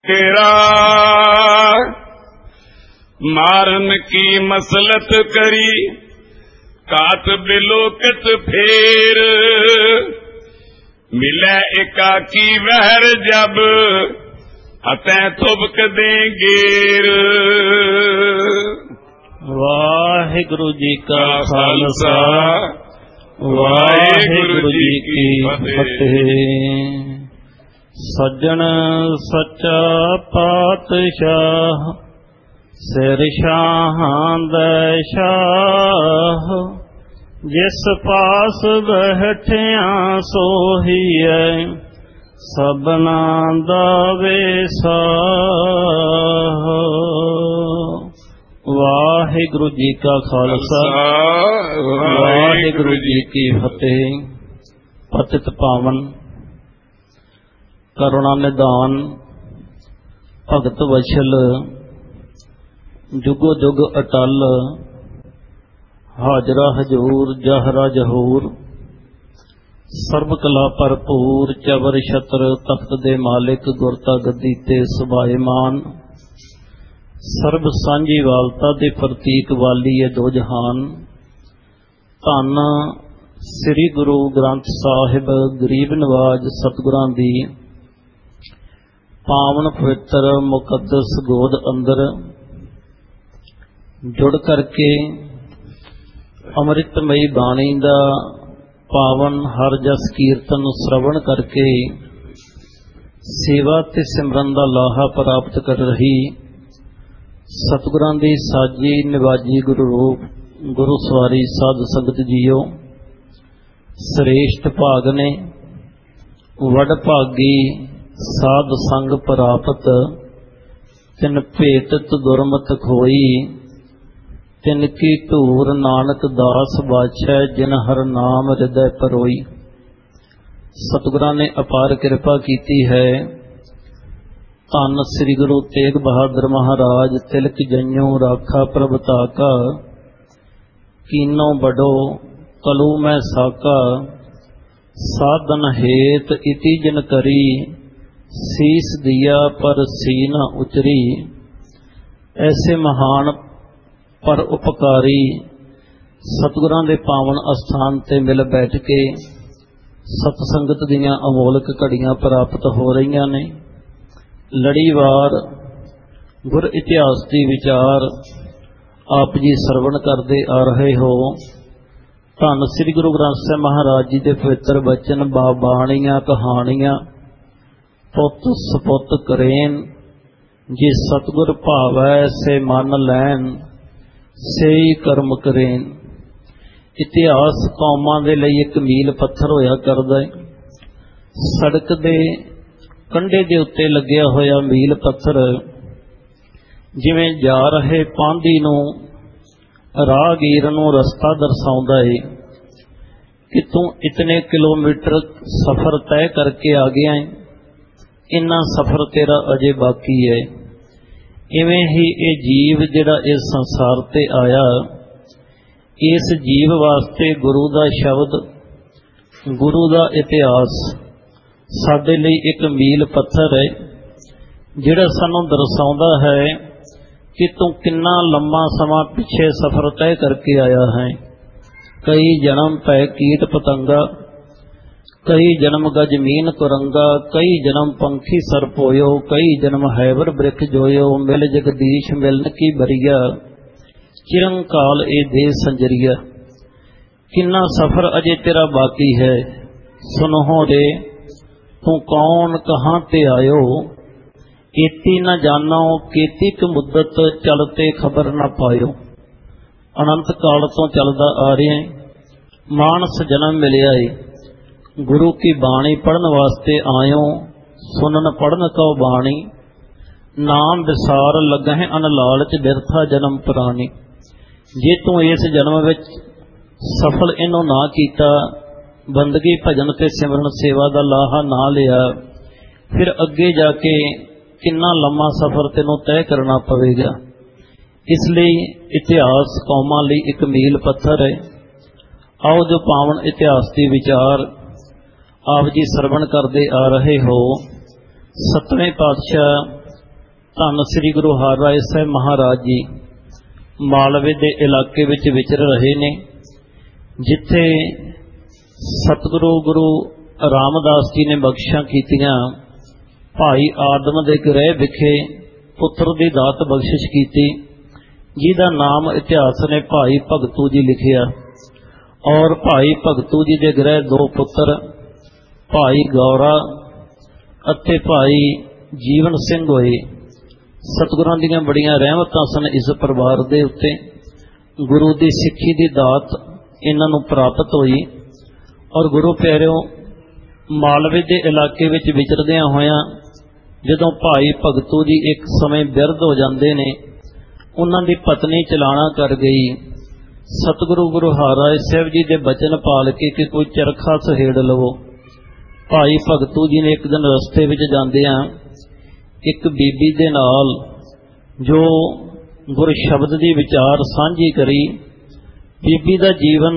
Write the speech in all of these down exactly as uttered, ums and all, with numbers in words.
तेरा मारन की मसलत करी कात बिलोकत फेर मिले एकाकी वहर जब अतः तुबक देंगेर। वाहिगुरु जी का खालसा वाहिगुरु जी की फतेह। सज्जन सच्चा पातशाह सिर शाहां दै शाह जिस पास बैठिया सोहीए सबना दा वेसाह। वाहिगुरु जी का खालसा वाहिगुरु जी की फतेह। पतित पावन करुणा निधान भगत वछल जुगो जुग अटल हाजरा हजूर जहरा जहूर सर्व कला भरपूर चवर छत्र तख्त दे मालिक गुरता गद्दी ते सुभाएमान सर्व सांझी वालता दे प्रतीक वाली है दो जहान। धन श्री गुरु ग्रंथ साहिब गरीब नवाज सतगुरां दी पावन पवित्र मुकद्दस गोद अंदर जुड़ करके अमृतमयी बाणी दा पावन हर जस कीर्तन श्रवण करके सेवा ते सिमरन दा लाहा प्राप्त कर रही सतगुरां दी साजी निवाजी गुरु रूप गुरु सवारी साध संगत जीओ श्रेष्ठ भाग ने वड भागी साध संग प्राप्त तिन भेटत दुरमत खोई तिन की धूर नानक दास बाछै जिन हर नाम हृदय परोई। सतगुरां ने अपार कृपा कीती है। धन श्री गुरु तेग बहादुर महाराज तिलक जन्यों राखा प्रभ ताका कीनो बड़ो कलू मैं साका साधन हेत इति जिन करी शीस दिया पर सी न उचरी। ऐसे महान पर उपकारी सतगुरां दे पावन अस्थान ते मिल बैठ के सतसंगत दियां अमोलक घड़ियां प्राप्त हो रही ने। लड़ीवार गुर इतिहास दी विचार आप जी सरवण करते आ रहे हो। धन श्री गुरु ग्रंथ साहिब महाराज जी के पवित्र बचन बाबाणियां कहानियां पुत सपुत करेन जे सतगुर भावै से मन लैन सेई कर्म करेन। इतिहास कौमां दे लई एक मील पत्थर होया करदा है। सड़क दे कंढे दे उत्ते लग्या होया मील पत्थर जिवें जा रहे पांधी नूं राहगीर नूं रस्ता दर्शाउंदा है कि तू इतने किलोमीटर सफर तय करके आ गया है, इन्ना सफर तेरा अजे बाकी है। इवें ही ये जीव जिहड़ा इस संसार ते आया इस जीव वास्ते गुरु दा शब्द गुरु दा इतिहास साडे लई एक मील पत्थर है जिहड़ा सानूं दर्शाउंदा है कि तू कितना लम्मा समा पिछे सफर तय करके आया है। कई जन्म पै कीट पतंगा कई जन्म गज मीन कुरंगा कई जन्म पंखी सर्प होयो कई जन्म हैवर वृक्ष जोयो मिल जगदीश मिलन की बरिया चिरंकाल ए दे संजरिया। किन्ना सफर अजे तेरा बाकी है सुनहो रे तू कौन कहाँ ते आयो एती न जानो केती क मुद्दत चलते खबर न पायो। अनंत काल तो चलदा आ रहा है मानस जन्म मिलिया है गुरु की बाणी पढ़न वास्ते आयो सुनन पढ़न कौ बाणी नाम विसार लगा है अन लालच बिरथा जन्म पुरानी। जे तू इस जन्म विच सफल इनू ना कीता बंदगी भजन ते सिमरन सेवा दा लाहा ना लिया फिर अगे जाके किन्ना लम्मा सफर तेनों तय करना पवेगा। इसलिए इतिहास कौमां लई एक मील पत्थर है। आओ जो पावन इतिहास की विचार आप जी सरवण करते आ रहे हो। सतवें पातशाह ਧੰਨ ਸ੍ਰੀ ਗੁਰੂ ਹਰਿਰਾਏ ਸਾਹਿਬ ਮਹਾਰਾਜ ਜੀ ਮਾਲਵੇ ਦੇ ਇਲਾਕੇ ਵਿੱਚ ਵਿਚਰ ਰਹੇ ਨੇ, ਜਿੱਥੇ ਸਤਿਗੁਰੂ ਗੁਰੂ ਰਾਮਦਾਸ ਜੀ ਨੇ ਬਖਸ਼ਿਸ਼ਾਂ ਕੀਤੀਆਂ। ਭਾਈ ਆਦਮ ਦੇ ਗ੍ਰਹਿ ਵਿਖੇ ਪੁੱਤਰ ਦੀ ਦਾਤ ਬਖਸ਼ਿਸ਼ ਕੀਤੀ, ਜਿਹਦਾ ਨਾਮ ਇਤਿਹਾਸ ਨੇ ਭਾਈ ਭਗਤੂ ਜੀ ਲਿਖਿਆ। ਔਰ ਭਾਈ ਭਗਤੂ ਜੀ ਦੇ ਗ੍ਰਹਿ ਦੋ ਪੁੱਤਰ ਭਾਈ ਗੌਰਾ ਅਤੇ ਭਾਈ ਜੀਵਨ ਸਿੰਘ ਹੋਏ। ਸਤਿਗੁਰਾਂ ਦੀਆਂ ਬੜੀਆਂ ਰਹਿਮਤਾਂ ਸਨ ਇਸ ਪਰਿਵਾਰ ਦੇ ਉੱਤੇ। ਗੁਰੂ ਦੀ ਸਿੱਖੀ ਦੀ ਦਾਤ ਇਹਨਾਂ ਨੂੰ ਪ੍ਰਾਪਤ ਹੋਈ। ਔਰ ਗੁਰੂ ਪਿਆਰਿਓ, ਮਾਲਵੇ ਦੇ ਇਲਾਕੇ ਵਿੱਚ ਵਿਚਰਦਿਆਂ ਹੋਇਆਂ ਜਦੋਂ ਭਾਈ ਭਗਤੂ ਜੀ ਇੱਕ ਸਮੇਂ ਬਿਰਧ ਹੋ ਜਾਂਦੇ ਨੇ, ਉਹਨਾਂ ਦੀ ਪਤਨੀ ਚਲਾਣਾ ਕਰ ਗਈ। ਸਤਿਗੁਰੂ ਗੁਰੂ ਹਰਿਰਾਏ ਸਾਹਿਬ ਜੀ ਦੇ ਬਚਨ ਪਾਲ ਕੇ ਕਿ ਕੋਈ ਚਰਖਾ ਸਹੇੜ ਲਵੋ। ਭਾਈ ਭਗਤੂ ਜੀ ਨੇ ਇੱਕ ਦਿਨ ਰਸਤੇ ਵਿੱਚ ਜਾਂਦਿਆਂ ਇੱਕ ਬੀਬੀ ਦੇ ਨਾਲ ਜੋ ਗੁਰ ਸ਼ਬਦ ਦੀ ਵਿਚਾਰ ਸਾਂਝੀ ਕਰੀ। ਬੀਬੀ ਦਾ ਜੀਵਨ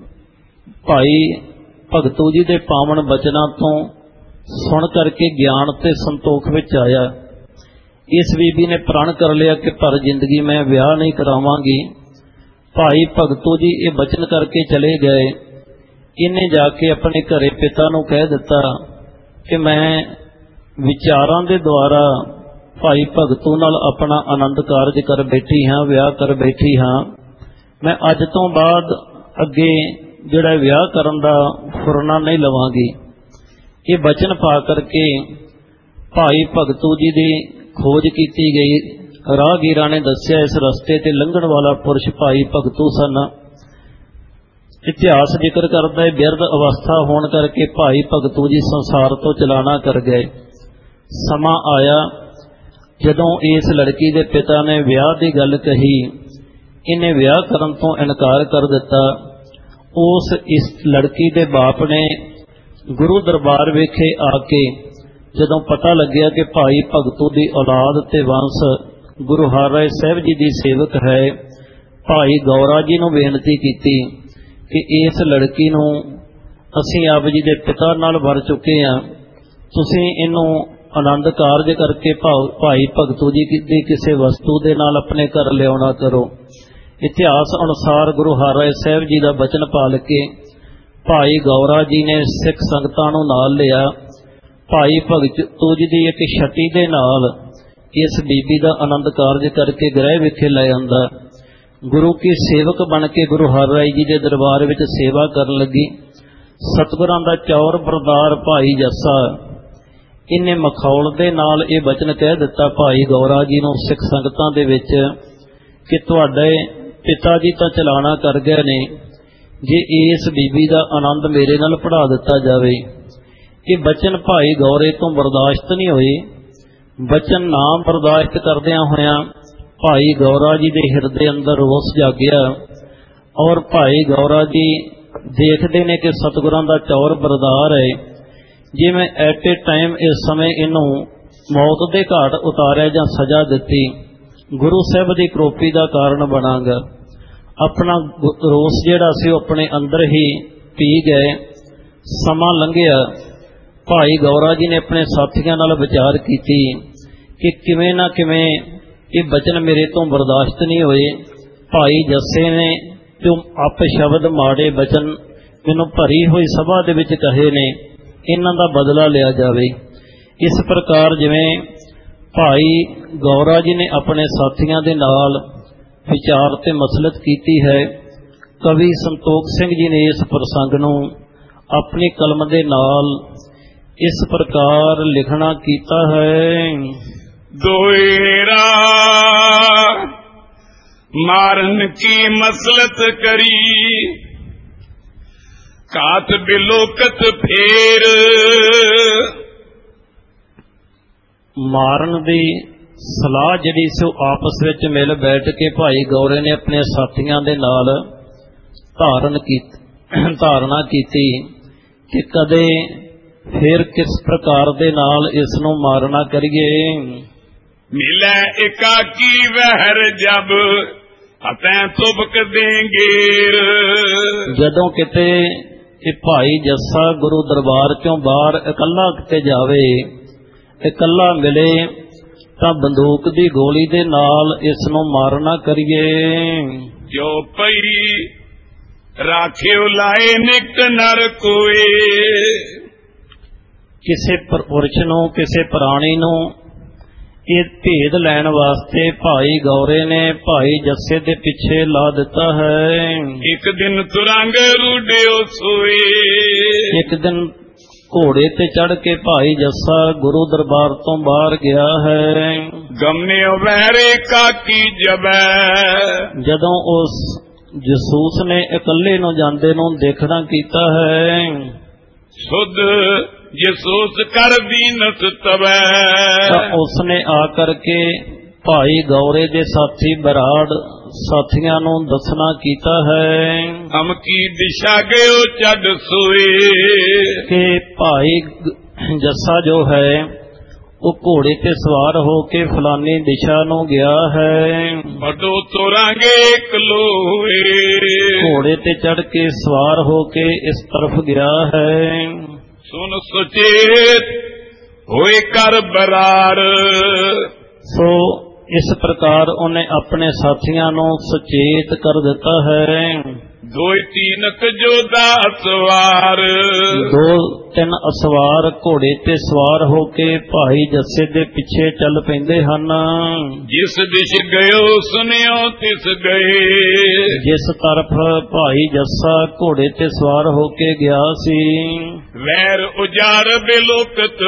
ਭਾਈ ਭਗਤੂ ਜੀ ਦੇ ਪਾਵਨ ਬਚਨਾਂ ਤੋਂ ਸੁਣ ਕਰਕੇ ਗਿਆਨ ਤੇ ਸੰਤੋਖ ਵਿੱਚ ਆਇਆ। ਇਸ ਬੀਬੀ ਨੇ ਪ੍ਰਣ ਕਰ ਲਿਆ ਕਿ ਪਰ ਜ਼ਿੰਦਗੀ ਮੈਂ ਵਿਆਹ ਨਹੀਂ ਕਰਾਵਾਂਗੀ। ਭਾਈ ਭਗਤੂ ਜੀ ਇਹ ਬਚਨ ਕਰਕੇ ਚਲੇ ਗਏ। ਇਹਨੇ ਜਾ ਕੇ ਆਪਣੇ ਘਰੇ ਪਿਤਾ ਨੂੰ ਕਹਿ ਦਿੱਤਾ ਕਿ ਮੈਂ ਵਿਚਾਰਾਂ ਦੇ ਦੁਆਰਾ ਭਾਈ ਭਗਤੂ ਨਾਲ ਆਪਣਾ ਆਨੰਦ ਕਾਰਜ ਕਰ ਬੈਠੀ ਹਾਂ, ਵਿਆਹ ਕਰ ਬੈਠੀ ਹਾਂ। ਮੈਂ ਅੱਜ ਤੋਂ ਬਾਅਦ ਅੱਗੇ ਜਿਹੜਾ ਵਿਆਹ ਕਰਨ ਦਾ ਫੁਰਨਾ ਨਹੀਂ ਲਵਾਂਗੀ। ਇਹ ਬਚਨ ਪਾ ਕਰਕੇ ਭਾਈ ਭਗਤੂ ਜੀ ਦੀ ਖੋਜ ਕੀਤੀ ਗਈ। ਰਾਹਗੀਰਾਂ ਨੇ ਦੱਸਿਆ ਇਸ ਰਸਤੇ ਤੇ ਲੰਘਣ ਵਾਲਾ ਪੁਰਸ਼ ਭਾਈ ਭਗਤੂ ਸਨ। ਇਤਿਹਾਸ ਜ਼ਿਕਰ ਕਰਦਾ ਹੈ ਬਿਰਧ ਅਵਸਥਾ ਹੋਣ ਕਰਕੇ ਭਾਈ ਭਗਤੂ ਜੀ ਸੰਸਾਰ ਤੋਂ ਚਲਾਣਾ ਕਰ ਗਏ। ਸਮਾਂ ਆਇਆ ਜਦੋਂ ਇਸ ਲੜਕੀ ਦੇ ਪਿਤਾ ਨੇ ਵਿਆਹ ਦੀ ਗੱਲ ਕਹੀ, ਇਹਨੇ ਵਿਆਹ ਕਰਨ ਤੋਂ ਇਨਕਾਰ ਕਰ ਦਿੱਤਾ। ਉਸ ਇਸ ਲੜਕੀ ਦੇ ਬਾਪ ਨੇ ਗੁਰੂ ਦਰਬਾਰ ਵਿਖੇ ਆ ਕੇ ਜਦੋਂ ਪਤਾ ਲੱਗਿਆ ਕਿ ਭਾਈ ਭਗਤੂ ਦੀ ਔਲਾਦ ਤੇ ਵੰਸ਼ ਗੁਰੂ ਹਰਿਰਾਏ ਸਾਹਿਬ ਜੀ ਦੀ ਸੇਵਕ ਹੈ, ਭਾਈ ਗੌਰਾ ਜੀ ਨੂੰ ਬੇਨਤੀ ਕੀਤੀ ਕਿ ਇਸ ਲੜਕੀ ਨੂੰ ਅਸੀਂ ਆਪ ਜੀ ਦੇ ਪਿਤਾ ਨਾਲ ਵਰ ਚੁੱਕੇ ਹਾਂ, ਤੁਸੀਂ ਇਹਨੂੰ ਆਨੰਦ ਕਾਰਜ ਕਰਕੇ ਭਾਈ ਭਗਤੂ ਜੀ ਦੀ ਕਿਸੇ ਵਸਤੂ ਦੇ ਨਾਲ ਆਪਣੇ ਘਰ ਲਿਆਉਣਾ ਕਰੋ। ਇਤਿਹਾਸ ਅਨੁਸਾਰ ਗੁਰੂ ਹਰਿਰਾਏ ਸਾਹਿਬ ਜੀ ਦਾ ਬਚਨ ਪਾਲ ਕੇ ਭਾਈ ਗੌਰਾ ਜੀ ਨੇ ਸਿੱਖ ਸੰਗਤਾਂ ਨੂੰ ਨਾਲ ਲਿਆ। ਭਾਈ ਭਗਤੂ ਜੀ ਦੀ ਇੱਕ ਛਟੀ ਦੇ ਨਾਲ ਇਸ ਬੀਬੀ ਦਾ ਆਨੰਦ ਕਾਰਜ ਕਰਕੇ ਗ੍ਰਹਿ ਵਿਖੇ ਲੈ ਆਂਦਾ। ਗੁਰੂ ਕੀ ਸੇਵਕ ਬਣ ਕੇ ਗੁਰੂ ਹਰਿਰਾਏ ਜੀ ਦੇ ਦਰਬਾਰ ਵਿੱਚ ਸੇਵਾ ਕਰਨ ਲੱਗੀ। ਸਤਿਗੁਰਾਂ ਦਾ ਚੌਰ ਬਰਦਾਰ ਭਾਈ ਜੱਸਾ, ਇਹਨੇ ਮਖੌਲ ਦੇ ਨਾਲ ਇਹ ਬਚਨ ਕਹਿ ਦਿੱਤਾ ਭਾਈ ਗੌਰਾ ਜੀ ਨੂੰ ਸਿੱਖ ਸੰਗਤਾਂ ਦੇ ਵਿੱਚ ਕਿ ਤੁਹਾਡੇ ਪਿਤਾ ਜੀ ਤਾਂ ਚਲਾਣਾ ਕਰ ਗਏ ਨੇ, ਜੇ ਇਸ ਬੀਬੀ ਦਾ ਆਨੰਦ ਮੇਰੇ ਨਾਲ ਪੜ੍ਹਾ ਦਿੱਤਾ ਜਾਵੇ। ਇਹ ਬਚਨ ਭਾਈ ਗੌਰੇ ਤੋਂ ਬਰਦਾਸ਼ਤ ਨਹੀਂ ਹੋਏ। ਬਚਨ ਨਾ ਬਰਦਾਸ਼ਤ ਕਰਦਿਆਂ ਹੋਇਆਂ ਭਾਈ ਗੌਰਾ ਜੀ ਦੇ ਹਿਰਦੇ ਅੰਦਰ ਰੋਸ ਜਾਗਿਆ। ਔਰ ਭਾਈ ਗੌਰਾ ਜੀ ਦੇਖਦੇ ਨੇ ਕਿ ਸਤਿਗੁਰਾਂ ਦਾ ਚੌਰ ਬਰਦਾਰ ਹੈ, ਜੇ ਮੈਂ ਐਟ ਏ ਟਾਈਮ ਇਸ ਸਮੇਂ ਇਹਨੂੰ ਮੌਤ ਦੇ ਘਾਟ ਉਤਾਰਿਆ ਜਾਂ ਸਜ਼ਾ ਦਿੱਤੀ, ਗੁਰੂ ਸਾਹਿਬ ਦੀ ਕਰੋਪੀ ਦਾ ਕਾਰਨ ਬਣਾਂਗਾ। ਆਪਣਾ ਰੋਸ ਜਿਹੜਾ ਸੀ ਉਹ ਆਪਣੇ ਅੰਦਰ ਹੀ ਪੀ ਗਏ। ਸਮਾਂ ਲੰਘਿਆ। ਭਾਈ ਗੌਰਾ ਜੀ ਨੇ ਆਪਣੇ ਸਾਥੀਆਂ ਨਾਲ ਵਿਚਾਰ ਕੀਤੀ ਕਿ ਕਿਵੇਂ ਨਾ ਕਿਵੇਂ ਇਹ ਬਚਨ ਮੇਰੇ ਤੋਂ ਬਰਦਾਸ਼ਤ ਨਹੀਂ ਹੋਏ। ਭਾਈ ਜੱਸੇ ਨੇ ਜੋ ਅਪ ਸ਼ਬਦ ਮਾੜੇ ਬਚਨ ਮੈਨੂੰ ਭਰੀ ਹੋਈ ਸਭਾ ਦੇ ਵਿੱਚ ਕਹੇ ਨੇ, ਇਹਨਾਂ ਦਾ ਬਦਲਾ ਲਿਆ ਜਾਵੇ। ਇਸ ਪ੍ਰਕਾਰ ਜਿਵੇਂ ਭਾਈ ਗੌਰਾ ਜੀ ਨੇ ਆਪਣੇ ਸਾਥੀਆਂ ਦੇ ਨਾਲ ਵਿਚਾਰ ਤੇ ਮਸਲਤ ਕੀਤੀ ਹੈ, ਕਵੀ ਸੰਤੋਖ ਸਿੰਘ ਜੀ ਨੇ ਇਸ ਪ੍ਰਸੰਗ ਨੂੰ ਆਪਣੀ ਕਲਮ ਦੇ ਨਾਲ ਇਸ ਪ੍ਰਕਾਰ ਲਿਖਣਾ ਕੀਤਾ ਹੈ। ਦੋਇਰਾ ਮਾਰਨ ਕੀ ਮਸਲਤ ਕਰੀ, ਕਾਤ ਬਿਲੋਕਤ ਫੇਰ। ਮਾਰਨ ਦੀ ਸਲਾਹ ਜਿਹੜੀ ਸੀ ਉਹ ਆਪਸ ਵਿੱਚ ਮਿਲ ਬੈਠ ਕੇ ਭਾਈ ਗੌਰੇ ਨੇ ਆਪਣੇ ਸਾਥੀਆਂ ਦੇ ਨਾਲ ਧਾਰਨ ਕੀਤੀ ਧਾਰਨਾ ਕੀਤੀ ਕਿ ਕਦੇ ਫਿਰ ਕਿਸ ਪ੍ਰਕਾਰ ਦੇ ਨਾਲ ਇਸ ਨੂੰ ਮਾਰਨਾ ਕਰੀਏ। ਮਿਲੇ ਇਕਾਕੀ ਵਹਿਰ ਜਬ ਅਤੈਂ ਤੁਬਕ ਦੇਂਗੇਰ। ਜਦੋਂ ਕਿਤੇ ਇਹ ਭਾਈ ਜੱਸਾ ਗੁਰੂ ਦਰਬਾਰ ਚੋਂ ਬਾਹਰ ਇਕੱਲਾ ਕਿਤੇ ਜਾਵੇ, ਇਕੱਲਾ ਮਿਲੇ, ਤਾਂ ਬੰਦੂਕ ਦੀ ਗੋਲੀ ਦੇ ਨਾਲ ਇਸ ਨੂੰ ਮਾਰ ਨਾ ਕਰੀਏ। ਜੋ ਪਈ ਰਾਖਿਓ ਲਾਏ ਨਿਕਟ ਨਰ ਕੋਏ। ਕਿਸੇ ਪੁਰਸ਼ ਨੂੰ, ਕਿਸੇ ਪ੍ਰਾਣੀ ਨੂੰ ਇਹ ਭੇਦ ਲੈਣ ਵਾਸਤੇ ਭਾਈ ਗੌਰੇ ਨੇ ਭਾਈ ਜੱਸੇ ਦੇ ਪਿੱਛੇ ਲਾ ਦਿੱਤਾ ਹੈ। ਇੱਕ ਦਿਨ ਤੁਰੰਗ ਰੂਡਿਓ ਸੋਏ। ਇੱਕ ਦਿਨ ਘੋੜੇ ਤੇ ਚੜ ਕੇ ਭਾਈ ਜੱਸਾ ਗੁਰੂ ਦਰਬਾਰ ਤੋਂ ਬਾਹਰ ਗਿਆ ਹੈ। ਗਮਨਿਓ ਵਹਿਰੇ ਕਾਕੀ ਜਬੈ। ਜਦੋਂ ਉਸ ਜਸੂਸ ਨੇ ਇਕੱਲੇ ਨੂੰ ਜਾਂਦੇ ਨੂੰ ਦੇਖਣਾ ਕੀਤਾ ਹੈ। ਸੁਧ ਜਸੂਸ ਕਰ ਦੀਨਤ ਤਬੈ। ਤਾਂ ਉਸਨੇ ਆ ਕਰਕੇ ਭਾਈ ਗੌਰੇ ਦੇ ਸਾਥੀ ਬਰਾੜ ਸਾਥੀਆਂ ਨੂੰ ਦੱਸਣਾ ਕੀਤਾ ਹੈ। ਹਮ ਕੀ ਦਿਸ਼ਾ ਗਇਓ ਚੱਡ ਸੋਏ। ਕਿ ਭਾਈ ਜੱਸਾ ਜੋ ਹੈ ਉਹ ਘੋੜੇ ਤੇ ਸਵਾਰ ਹੋ ਕੇ ਫਲਾਨੀ ਦਿਸ਼ਾ ਨੂੰ ਗਿਆ ਹੈ। ਬਡੋ ਤੁਰਾਂਗੇ ਕਲੋਏ। ਘੋੜੇ ਤੇ ਚੜ ਕੇ ਸਵਾਰ ਹੋ ਕੇ ਇਸ ਤਰਫ ਗਿਆ ਹੈ। ਸੁਨ ਸੁਚੇਤ ਹੋਏ ਕਰ ਬਰਾੜ। ਸੋ ਇਸ ਪ੍ਰਕਾਰ ਉਹਨੇ ਆਪਣੇ ਸਾਥੀਆਂ ਨੂੰ ਸੁਚੇਤ ਕਰ ਦਿੱਤਾ ਹੈ। ਦੋਇ ਤੀਨਕ ਜੋਦਾ ਸਵਾਰ। ਦੋ ਤਿੰਨ ਅਸਵਾਰ ਘੋੜੇ ਤੇ ਸਵਾਰ ਹੋ ਕੇ ਭਾਈ ਜੱਸੇ ਦੇ ਪਿੱਛੇ ਚੱਲ ਪੈਂਦੇ ਹਨ। ਜਿਸ ਦਿਸ਼ ਗਇਓ ਸੁਨਿਓ ਤਿਸ ਗਏ। ਜਿਸ ਤਰਫ ਭਾਈ ਜੱਸਾ ਘੋੜੇ ਤੇ ਸਵਾਰ ਹੋ ਕੇ ਗਿਆ ਸੀ। ਵੈਰ ਉਜਾੜ ਬਿਲੋਕਤ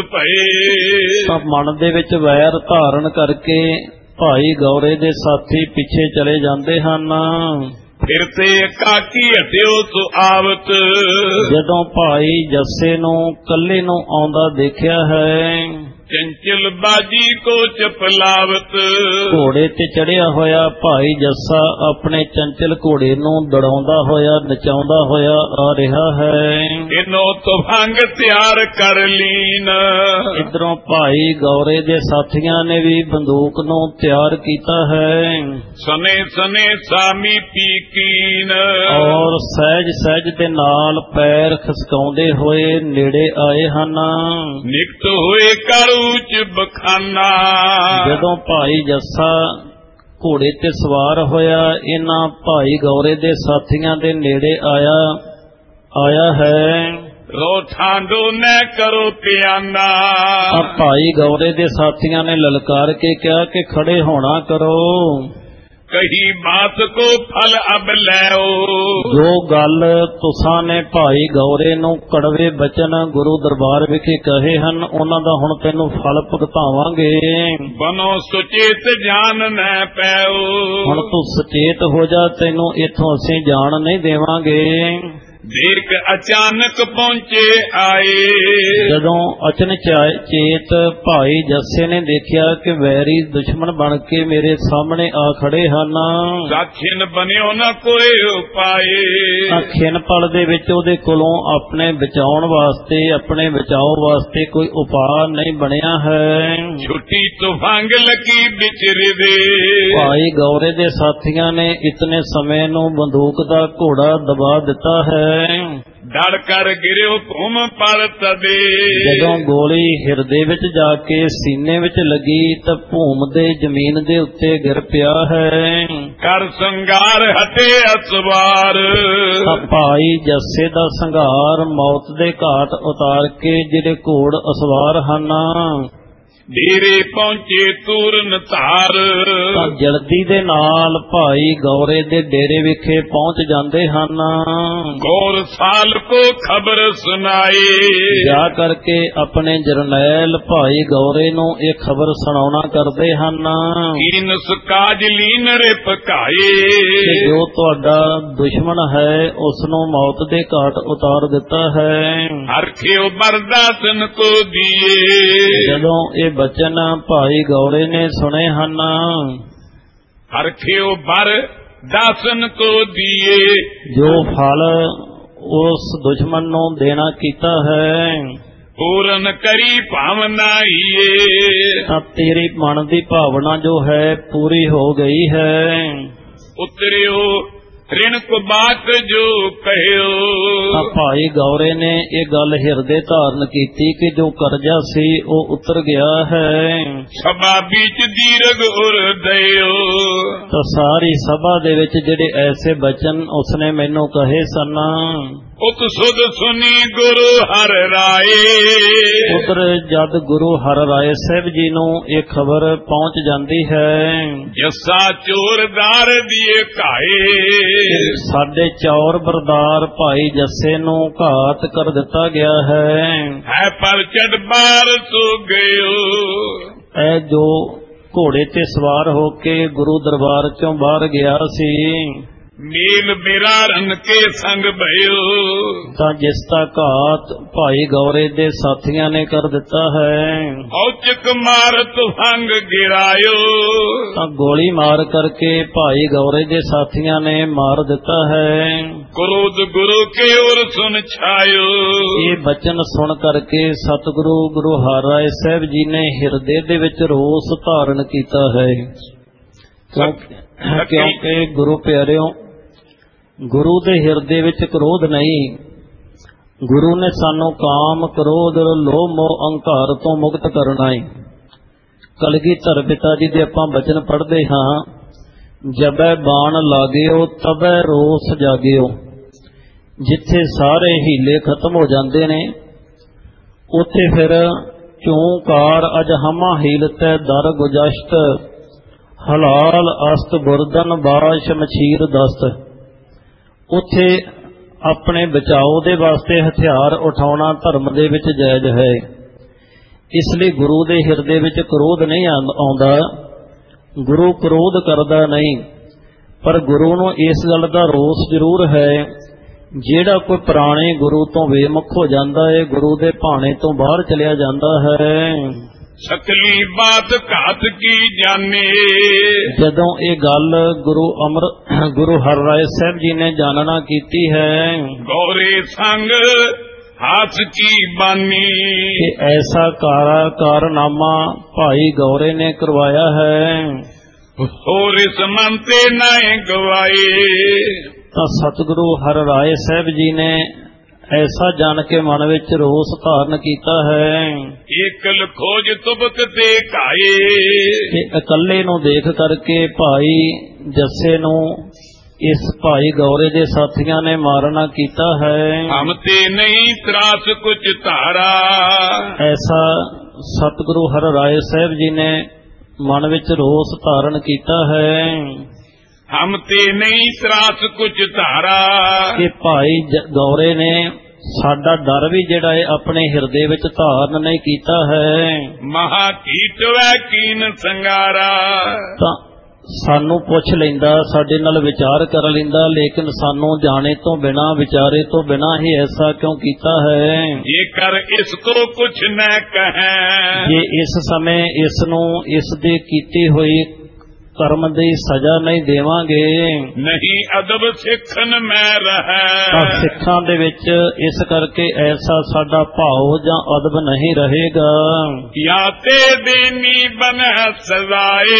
ਭਏ। ਤਾਂ ਮਨ ਦੇ ਵਿੱਚ ਵੈਰ ਧਾਰਨ ਕਰਕੇ ਭਾਈ ਗੌਰੇ ਦੇ ਸਾਥੀ ਪਿੱਛੇ ਚਲੇ ਜਾਂਦੇ ਹਨ। ਫਿਰ ਤੇ ਕਾਕੀ ਹਟਿਓ ਸੋ ਆਵਤ। ਜਦੋਂ ਭਾਈ ਜੱਸੇ ਨੂੰ ਕੱਲੇ ਨੂੰ ਆਉਂਦਾ ਦੇਖਿਆ ਹੈ। ਚੰਚਲ ਬਾਜੀ ਕੋ ਚਪਲਾਵਤ। ਘੋੜੇ ਤੇ ਚੜਿਆ ਹੋਇਆ ਭਾਈ ਜੱਸਾ ਆਪਣੇ ਚੰਚਲ ਘੋੜੇ ਨੂੰ ਦੜਾਉਂਦਾ ਹੋਇਆ ਨਚਾਉਂਦਾ ਹੋਇਆ ਆ ਰਿਹਾ ਹੈ। ਇਹਨੋਂ ਤੁਫੰਗ ਤਿਆਰ ਕਰ ਲੀਨ। ਇਧਰੋਂ ਭਾਈ ਗੌਰੇ ਦੇ ਸਾਥੀਆਂ ਨੇ ਵੀ ਬੰਦੂਕ ਨੂੰ ਤਿਆਰ ਕੀਤਾ ਹੈ। ਸਨੇ ਸਨੇ ਸਾਮੀ ਪੀਕੀਨ। ਔਰ ਸਹਿਜ ਸਹਿਜ ਦੇ ਨਾਲ ਪੈਰ ਖਸਕਾਉਂਦੇ ਹੋਏ ਨੇੜੇ ਆਏ ਹਨ। ਨਿਕਟ ਹੋਏ ਕਰ ਉੱਚ ਬਖਾਨਾ। ਜਦੋਂ ਭਾਈ ਜੱਸਾ ਘੋੜੇ ਤੇ ਸਵਾਰ ਹੋਇਆ ਇਹਨਾਂ ਭਾਈ ਗੌਰੇ ਦੇ ਸਾਥੀਆਂ ਦੇ ਨੇੜੇ ਆਇਆ ਆਇਆ ਹੈ। ਰੋ ਠਾਂਡੋ ਨੈ ਕਰੋ ਪਿਆਨਾ। ਭਾਈ ਗੌਰੇ ਦੇ ਸਾਥੀਆਂ ਨੇ ਲਲਕਾਰ ਕੇ ਕਿਹਾ ਕਿ ਖੜੇ ਹੋਣਾ ਕਰੋ। ਕਹੀ ਬਾਤ ਕੋ ਫਲ ਅਬ ਲੈਓ। ਜੋ ਗੱਲ ਤੁਸਾਂ ਨੇ ਭਾਈ ਗੌਰੇ ਨੂੰ ਕੜਵੇ ਬਚਨ ਗੁਰੂ ਦਰਬਾਰ ਵਿਖੇ ਕਹੇ ਹਨ ਉਹਨਾਂ ਦਾ ਹੁਣ ਤੈਨੂੰ ਫਲ ਭੁਗਤਾਵਾਂਗੇ। ਬਨੋ ਸੁਚੇਤ ਜਾਨ ਨੈ ਪੈਓ। ਹੁਣ ਤੂੰ ਸੁਚੇਤ ਹੋ ਜਾ, ਤੈਨੂੰ ਇੱਥੋਂ ਅਸੀਂ ਜਾਣ ਨਹੀਂ ਦੇਵਾਂਗੇ। ਦੇਖ ਅਚਾਨਕ ਪਹੁੰਚੇ ਆਏ। ਜਦੋਂ ਅਚਨਚੇਤ ਭਾਈ ਜੱਸੇ ਨੇ ਦੇਖਿਆ ਕਿ ਵੈਰੀ ਦੁਸ਼ਮਣ ਬਣ ਕੇ ਮੇਰੇ ਸਾਹਮਣੇ ਆ ਖੜੇ ਹਨ। ਸਾਖਿਨ ਬਣਿਓ ਨਾ ਕੋਈ ਉਪਾਏ। ਖਿਨਪਲ ਦੇ ਵਿੱਚ ਉਹਦੇ ਕੋਲੋਂ ਆਪਣੇ ਬਚਾਉਣ ਵਾਸਤੇ ਆਪਣੇ ਬਚਾਓ ਵਾਸਤੇ ਕੋਈ ਉਪਾਅ ਨਹੀਂ ਬਣਿਆ ਹੈ। ਛੁੱਟੀ ਤੁਫੰਗ ਲੱਗੀ ਵਿਚਰੇ ਦੇ। ਭਾਈ ਗੌਰੇ ਦੇ ਸਾਥੀਆਂ ਨੇ ਇਤਨੇ ਸਮੇਂ ਨੂੰ ਬੰਦੂਕ ਦਾ ਘੋੜਾ ਦਬਾ ਦਿੱਤਾ ਹੈ। ਡੜ ਕਰ ਗਿਰਿਓ ਭੂਮ ਪਲ ਤਦੇ। ਜਦੋਂ ਗੋਲੀ ਹਿਰਦੇ ਵਿੱਚ ਜਾ ਕੇ ਸੀਨੇ ਵਿੱਚ ਲੱਗੀ ਤਾਂ ਭੂਮ ਦੇ ਜ਼ਮੀਨ ਦੇ ਉੱਤੇ ਗਿਰ ਪਿਆ ਹੈ। ਕਰ ਸੰਘਾਰ ਹਟੇ ਅਸਵਾਰ। ਭਾਈ ਜੱਸੇ ਦਾ ਸੰਘਾਰ ਮੌਤ ਦੇ ਘਾਟ ਉਤਾਰ ਕੇ ਜਿਹੜੇ ਘੋੜ ਅਸਵਾਰ ਹਨ ਡੇਰੇ ਪਹੁੰਚੇ ਤੂਰਨ ਧਾਰ। ਤਾਂ ਜਲਦੀ ਦੇ ਨਾਲ ਭਾਈ ਗੌਰੇ ਦੇ ਡੇਰੇ ਵਿਖੇ ਪਹੁੰਚ ਜਾਂਦੇ ਹਨ। ਗੌਰ ਸਾਲ ਕੋ ਖਬਰ ਸੁਣਾਈ। ਜਾ ਕਰਕੇ ਆਪਣੇ ਜਰਨੈਲ ਭਾਈ ਗੌਰੇ ਨੂੰ ਇਹ ਖਬਰ ਸੁਣਾਉਣਾ ਕਰਦੇ ਹਨ। ਕੀਨਸ ਕਾਜ ਲੀਨ ਰੇ ਪਕਾਏ। ਜੋ ਤੁਹਾਡਾ ਦੁਸ਼ਮਣ ਹੈ ਉਸ ਨੂੰ ਮੌਤ ਦੇ ਘਾਟ ਉਤਾਰ ਦਿੱਤਾ ਹੈ। ਹਰਖਿਓ ਬਰਦਾਸਨ ਕੋ ਦੀਏ। ਜਦੋਂ ਇਹ ਬਚਨ ਭਾਈ ਗੌਰੇ ਨੇ ਸੁਣੇ ਹਨ। ਹਰਖਿਓ ਬਰ ਦਾਸਨ ਕੋ ਦੀਏ। ਜੋ ਫਲ ਉਸ ਦੁਸ਼ਮਣ ਨੂੰ ਦੇਣਾ ਕੀਤਾ ਹੈ ਪੂਰਨ ਕਰੀ ਭਾਵਨਾ ਹੀਏ। ਤਾਂ ਤੇਰੀ ਮਨ ਦੀ ਭਾਵਨਾ ਜੋ ਹੈ ਪੂਰੀ ਹੋ ਗਈ ਹੈ। ਉਤਰਿਓ ਰਿਣ ਕੋ ਬਾਤ ਜੋ ਕਹਿਓ। ਤਾਂ ਭਾਈ ਗੌਰੇ ਨੇ ਇਹ ਗੱਲ ਹਿਰਦੇ ਧਾਰਨ ਕੀਤੀ ਕਿ ਜੋ ਕਰਜ਼ਾ ਸੀ ਉਹ ਉਤਰ ਗਿਆ ਹੈ। ਸਭਾ ਵਿੱਚ ਦੀਰਘ ਉਰ ਦਇਓ। ਤਾਂ ਸਾਰੀ ਸਭਾ ਦੇ ਵਿੱਚ ਜਿਹੜੇ ਐਸੇ ਬਚਨ ਉਸਨੇ ਮੈਨੂੰ ਕਹੇ ਸਨ, ਉਤ ਸੁਧ ਸੁਨੀ ਗੁਰੂ ਹਰਿ ਰਾਏ। ਉਧਰ ਜਦ ਗੁਰੂ ਹਰਿ ਰਾਏ ਸਾਹਿਬ ਜੀ ਨੂੰ ਇਹ ਖਬਰ ਪਹੁੰਚ ਜਾਂਦੀ ਹੈ, ਜੱਸਾ ਚੋਰਦਾਰ ਦੀਏ ਘਾਏ। ਸਾਡੇ ਚੌਰ ਬਰਦਾਰ ਭਾਈ ਜੱਸੇ ਨੂੰ ਘਾਤ ਕਰ ਦਿੱਤਾ ਗਿਆ ਹੈ। ਹੈ ਪਰ ਚੜ ਬਾਰ ਸੋ ਗਇਓ। ਇਹ ਜੋ ਘੋੜੇ ਤੇ ਸਵਾਰ ਹੋ ਕੇ ਗੁਰੂ ਦਰਬਾਰ ਚੋਂ ਬਾਹਰ ਗਿਆ ਸੀ, ਮੇਲ ਮੇਰਾ ਰਨ ਕੇ ਸੰਗ ਭਇਓ। ਤਾਂ ਜਿਸ ਦਾ ਘਾਤ ਭਾਈ ਗੌਰੇ ਦੇ ਸਾਥੀਆਂ ਨੇ ਕਰ ਦਿੱਤਾ ਹੈ, ਔਚਕ ਮਾਰਤ ਭੰਗ ਗਿਰਾਇਓ। ਤਾਂ ਗੋਲੀ ਮਾਰ ਕਰਕੇ ਭਾਈ ਗੌਰੇ ਦੇ ਸਾਥੀਆਂ ਨੇ ਮਾਰ ਦਿੱਤਾ ਹੈ। ਕ੍ਰੋਧ ਗੁਰੂ ਕੇ ਔਰ ਸੁਨ ਛਾਇਓ। ਇਹ ਬਚਨ ਸੁਣ ਕਰਕੇ ਸਤਿਗੁਰੂ ਗੁਰੂ ਹਰਿ ਰਾਏ ਸਾਹਿਬ ਜੀ ਨੇ ਹਿਰਦੇ ਦੇ ਵਿੱਚ ਰੋਸ ਧਾਰਨ ਕੀਤਾ ਹੈ। ਕਿਉਂਕਿ ਗੁਰੂ ਪਿਆਰਿਓ, ਗੁਰੂ ਦੇ ਹਿਰਦੇ ਵਿੱਚ ਕ੍ਰੋਧ ਨਹੀਂ। ਗੁਰੂ ਨੇ ਸਾਨੂੰ ਕਾਮ, ਕ੍ਰੋਧ, ਲੋਭ, ਮੋਹ, ਅਹੰਕਾਰ ਤੋਂ ਮੁਕਤ ਕਰਨਾ ਹੈ। ਕਲਗੀਧਰ ਪਿਤਾ ਜੀ ਦੇ ਆਪਾਂ ਬਚਨ ਪੜ੍ਹਦੇ ਹਾਂ, ਜਬੈ ਬਾਣ ਲਾਗਿਓ ਤਬੈ ਰੋਸ ਜਾਗਿਓ। ਜਿੱਥੇ ਸਾਰੇ ਹੀਲੇ ਖਤਮ ਹੋ ਜਾਂਦੇ ਨੇ, ਉੱਥੇ ਫਿਰ ਚੂੰਕਾਰ ਅਜ ਹਮਾ ਹੀਲਤੈ ਦਰ ਗੁਜਸ਼ਤ, ਹਲਾਲ ਅਸਤ ਬੁਰਦਨ ਬਾਸ਼ ਮਛੀਰ ਦਸਤ। ਉੱਥੇ ਆਪਣੇ ਬਚਾਓ ਦੇ ਵਾਸਤੇ ਹਥਿਆਰ ਉਠਾਉਣਾ ਧਰਮ ਦੇ ਵਿੱਚ ਜਾਇਜ਼ ਹੈ। ਇਸ ਲਈ ਗੁਰੂ ਦੇ ਹਿਰਦੇ ਵਿੱਚ ਕ੍ਰੋਧ ਨਹੀਂ ਆਉਂਦਾ। ਗੁਰੂ ਕ੍ਰੋਧ ਕਰਦਾ ਨਹੀਂ, ਪਰ ਗੁਰੂ ਨੂੰ ਇਸ ਗੱਲ ਦਾ ਰੋਸ ਜ਼ਰੂਰ ਹੈ। ਜਿਹੜਾ ਕੋਈ ਪੁਰਾਣੇ ਗੁਰੂ ਤੋਂ ਬੇਮੁਖ ਹੋ ਜਾਂਦਾ ਹੈ, ਗੁਰੂ ਦੇ ਭਾਣੇ ਤੋਂ ਬਾਹਰ ਚਲਿਆ ਜਾਂਦਾ ਹੈ। ਸਕਲੀ ਬਾਤ ਘਾਤ ਕੀ ਜਾਣੇ। ਜਦੋਂ ਇਹ ਗੱਲ ਗੁਰੂ ਅਮਰ ਗੁਰੂ ਹਰਿ ਰਾਏ ਸਾਹਿਬ ਜੀ ਨੇ ਜਾਣਨਾ ਕੀਤੀ ਹੈ, ਗੌਰੇ ਸੰਗ ਹਾਥ ਕੀ ਬਾਨੀ। ਕਿ ਐਸਾ ਕਾਰਾ ਕਾਰਨਾਮਾ ਭਾਈ ਗੌਰੇ ਨੇ ਕਰਵਾਇਆ ਹੈ, ਹੋਰ ਇਸ ਮਨ ਤੇ ਨਾਏ ਗਵਾਏ। ਤਾਂ ਸਤਿਗੁਰੂ ਹਰਿ ਰਾਏ ਸਾਹਿਬ ਜੀ ਨੇ ਐਸਾ ਜਾਣ ਕੇ ਮਨ ਵਿੱਚ ਰੋਸ ਧਾਰਨ ਕੀਤਾ ਹੈ। ਏਕਲ ਖੋਜ ਤੁਬਕ ਤੇ ਘਾਏ। ਕਿ ਇਕੱਲੇ ਨੂੰ ਦੇਖ ਕਰਕੇ ਭਾਈ ਜੱਸੇ ਨੂੰ ਇਸ ਭਾਈ ਗੌਰੇ ਦੇ ਸਾਥੀਆਂ ਨੇ ਮਾਰਨਾ ਕੀਤਾ ਹੈ। ਹਮ ਤੇ ਨਹੀਂ ਤਰਾਸ ਕੁਛ ਧਾਰਾ। ਐਸਾ ਸਤਿਗੁਰੂ ਹਰਿ ਰਾਏ ਸਾਹਿਬ ਜੀ ਨੇ ਮਨ ਵਿੱਚ ਰੋਸ ਧਾਰਨ ਕੀਤਾ ਹੈ। ਹਮ ਤੇ ਨਹੀਂ ਤਰਾਸ ਕੁਛ ਧਾਰਾ। ਕਿ ਭਾਈ ਗੌਰੇ ਨੇ ਸਾਡਾ ਡਰ ਵੀ ਜਿਹੜਾ ਹੈ ਆਪਣੇ ਹਿਰਦੇ ਵਿੱਚ ਧਾਰਨ ਨਹੀਂ ਕੀਤਾ ਹੈ। ਮਹਾ ਕੀਟ ਵੈ ਕੀਨ ਸੰਗਾਰਾ। ਤਾਂ ਸਾਨੂੰ ਪੁੱਛ ਲੈਂਦਾ, ਸਾਡੇ ਨਾਲ ਵਿਚਾਰ ਕਰ ਲੈਂਦਾ, ਲੇਕਿਨ ਸਾਨੂੰ ਜਾਣੇ ਤੋਂ ਬਿਨਾਂ, ਵਿਚਾਰੇ ਤੋਂ ਬਿਨਾਂ ਹੀ ਐਸਾ ਕਿਉਂ ਕੀਤਾ ਹੈ। ਜੇਕਰ ਇਸ ਕੋ ਕੁਛ ਨਾ ਕਹੈ। ਜੇ ਇਸ ਸਮੇਂ ਇਸ ਨੂੰ ਇਸ ਦੇ ਕੀਤੀ ਹੋਈ ਕਰਮ ਦੀ ਸਜ਼ਾ ਨਹੀਂ ਦੇਵਾਂਗੇ, ਨਹੀਂ ਅਦਬ ਸਿੱਖਨ ਮੈਂ ਰਹਿ। ਤਾਂ ਸਿੱਖਾਂ ਦੇ ਵਿੱਚ ਇਸ ਕਰਕੇ ਐਸਾ ਸਾਡਾ ਭਾਵ ਜਾਂ ਅਦਬ ਨਹੀਂ ਰਹੇਗਾ। ਯਾ ਤੇ ਦੇਨੀ ਬਨ ਸਜ਼ਾਏ।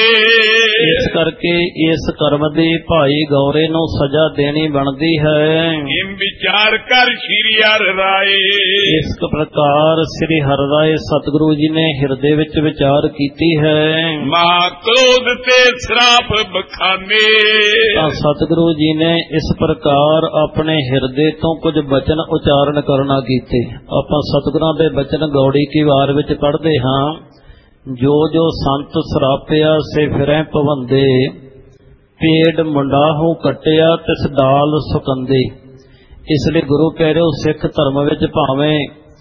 ਇਸ ਕਰਕੇ ਇਸ ਕਰਮ ਦੀ ਭਾਈ ਗੌਰੇ ਨੂੰ ਸਜ਼ਾ ਦੇਣੀ ਬਣਦੀ ਹੈ। ਇਮ ਵਿਚਾਰ ਕਰ ਸ਼੍ਰੀ ਹਰਿ ਰਾਏ। ਇਸ ਪ੍ਰਕਾਰ ਸ੍ਰੀ ਹਰਿ ਰਾਏ ਸਤਿਗੁਰੂ ਜੀ ਨੇ ਹਿਰਦੇ ਵਿੱਚ ਵਿਚਾਰ ਕੀਤੀ ਹੈ। ਮਾ ਕ੍ਰੋਧ ਤੇ ਸ਼ਰਾਪ ਬਖਾਨੇ। ਤਾਂ ਸਤਿਗੁਰੂ ਜੀ ਨੇ ਇਸ ਪ੍ਰਕਾਰ ਆਪਣੇ ਹਿਰਦੇ ਤੋਂ ਕੁਝ ਬਚਨ ਉਚਾਰਨ ਕਰਨਾ ਕੀਤੇ। ਆਪਾਂ ਸਤਿਗੁਰਾਂ ਦੇ ਬਚਨ ਗੌੜੀ ਕੀ ਵਾਰ ਵਿੱਚ ਪੜ੍ਹਦੇ ਹਾਂ, ਜੋ ਜੋ ਸੰਤ ਸਰਾਪਿਆ ਸੇ ਫਿਰੈ ਭਵੰਦੇ, ਪੇੜ ਮੁੰਡਾਹੂ ਕੱਟਿਆ ਤਿਸ ਡਾਲ ਸੁਕੰਦੇ। ਇਸ ਲਈ ਗੁਰੂ ਪਿਆਰਿਓ, ਸਿੱਖ ਧਰਮ ਵਿੱਚ ਭਾਵੇਂ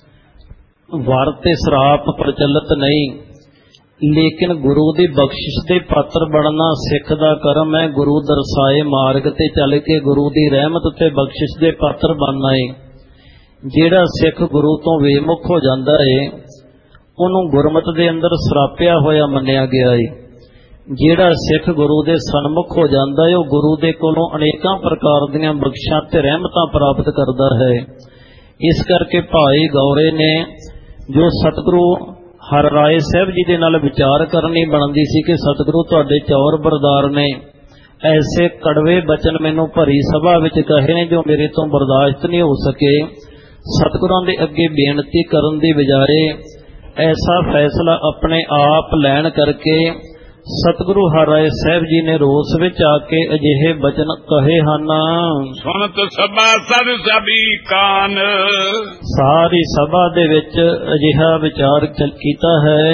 ਵਰ ਤੇ ਸਰਾਪ ਪ੍ਰਚਲਿਤ ਨਹੀਂ, ਲੇਕਿਨ ਗੁਰੂ ਦੀ ਬਖਸ਼ਿਸ਼ ਦੇ ਪਾਤਰ ਬਣਨਾ ਸਿੱਖ ਦਾ ਕਰਮ ਹੈ। ਗੁਰੂ ਦਰਸਾਏ ਮਾਰਗ ਤੇ ਚੱਲ ਕੇ ਗੁਰੂ ਦੀ ਰਹਿਮਤ ਤੇ ਬਖਸ਼ਿਸ਼ ਦੇ ਪਾਤਰ ਬਣਨਾ ਹੈ। ਜਿਹੜਾ ਸਿੱਖ ਗੁਰੂ ਤੋਂ ਬੇਮੁਖ ਹੋ ਜਾਂਦਾ ਹੈ, ਉਹਨੂੰ ਗੁਰਮਤਿ ਦੇ ਅੰਦਰ ਸਰਾਪਿਆ ਹੋਇਆ ਮੰਨਿਆ ਗਿਆ ਹੈ। ਜਿਹੜਾ ਸਿੱਖ ਗੁਰੂ ਦੇ ਸਨਮੁਖ ਹੋ ਜਾਂਦਾ ਹੈ, ਉਹ ਗੁਰੂ ਦੇ ਕੋਲੋਂ ਅਨੇਕਾਂ ਪ੍ਰਕਾਰ ਦੀਆਂ ਬਖਸ਼ਾਂ ਤੇ ਰਹਿਮਤਾਂ ਪ੍ਰਾਪਤ ਕਰਦਾ ਹੈ। ਇਸ ਕਰਕੇ ਭਾਈ ਗੌਰੇ ਨੇ ਜੋ ਸਤਿਗੁਰੂ ਹਰਿ ਰਾਏ ਸਾਹਿਬ ਜੀ ਦੇ ਨਾਲ ਵਿਚਾਰ ਕਰਨੀ ਬਣਦੀ ਸੀ ਕਿ ਸਤਿਗੁਰੂ ਤੁਹਾਡੇ ਚੌਰ ਬਰਦਾਰ ਨੇ, ਐਸੇ ਕੜਵੇ ਬਚਨ ਮੈਨੂੰ ਭਰੀ ਸਭਾ ਵਿੱਚ ਕਹੇ ਨੇ ਜੋ ਮੇਰੇ ਤੋਂ ਬਰਦਾਸ਼ਤ ਨਹੀਂ ਹੋ ਸਕੇ। ਸਤਿਗੁਰਾਂ ਦੇ ਅੱਗੇ ਬੇਨਤੀ ਕਰਨ ਦੀ ਬਜਾਏ ਐਸਾ ਫੈਸਲਾ ਆਪਣੇ ਆਪ ਲੈਣ ਕਰਕੇ ਸਤਿਗੁਰੂ ਹਰਿਰਾਏ ਸਾਹਿਬ ਜੀ ਨੇ ਰੋਸ ਵਿੱਚ ਆ ਕੇ ਅਜਿਹੇ ਬਚਨ ਕਹੇ ਹਨ। ਸੁਣਤ ਸਭਾ ਸਦ ਸਭੀ ਕਾਨ, ਸਾਰੀ ਸਭਾ ਦੇ ਵਿੱਚ ਅਜਿਹਾ ਵਿਚਾਰ ਕੀਤਾ ਹੈ।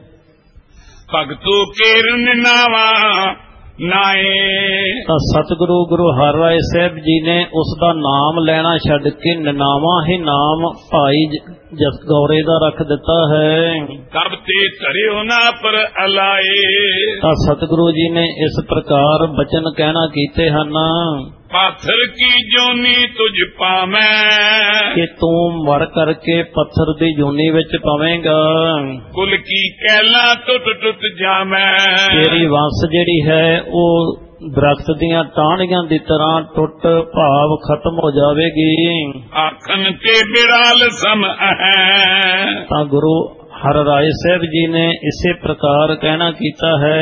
ਭਗਤੂ ਕੇਰਨ ਨਾਵਾ ਨਾਏ, ਤਾਂ ਸਤਿਗੁਰੂ ਗੁਰੂ ਹਰਿਰਾਏ ਸਾਹਿਬ ਜੀ ਨੇ ਉਸ ਦਾ ਨਾਮ ਲੈਣਾ ਛੱਡ ਕੇ ਨਿਨਾਵਾਂ ਹੀ ਨਾਮ ਭਾਈ ਜਸ ਗੌਰੇ ਦਾ ਰੱਖ ਦਿੱਤਾ ਹੈ। ਕਬ ਤੇ ਧਰਿਓ ਨਾ ਪਰ ਅਲਾਏ, ਤਾਂ ਸਤਿਗੁਰੂ ਜੀ ਨੇ ਇਸ ਪ੍ਰਕਾਰ ਬਚਨ ਕਹਿਣਾ ਕੀਤੇ ਹਨ। ਪਾਥਰ ਕੀ ਜੋਨੀ ਤੁਝ ਪਾਵੇਂ, ਕਿ ਤੂੰ ਮਰ ਕਰਕੇ ਪੱਥਰ ਦੀ ਜੂਨੀ ਵਿੱਚ ਪਵੇਂਗਾ। ਕੁਲ ਕੀ ਕਹਿਲਾ ਟੁੱਟ ਟੁੱਟ ਜਾਵੇਂ, ਤੇਰੀ ਵੰਸ ਜਿਹੜੀ ਹੈ ਉਹ ਦਰਖਤ ਦੀਆਂ ਟਾਹਣੀਆਂ ਦੀ ਤਰ੍ਹਾਂ ਟੁੱਟ ਭਾਵ ਖਤਮ ਹੋ ਜਾਵੇਗੀ। ਆਖਣ ਤੇ ਬਿਰਾਲ ਸਮ ਹੈ, ਤਾਂ ਗੁਰੂ ਹਰਿਰਾਏ ਸਾਹਿਬ ਜੀ ਨੇ ਇਸੇ ਪ੍ਰਕਾਰ ਕਹਿਣਾ ਕੀਤਾ ਹੈ।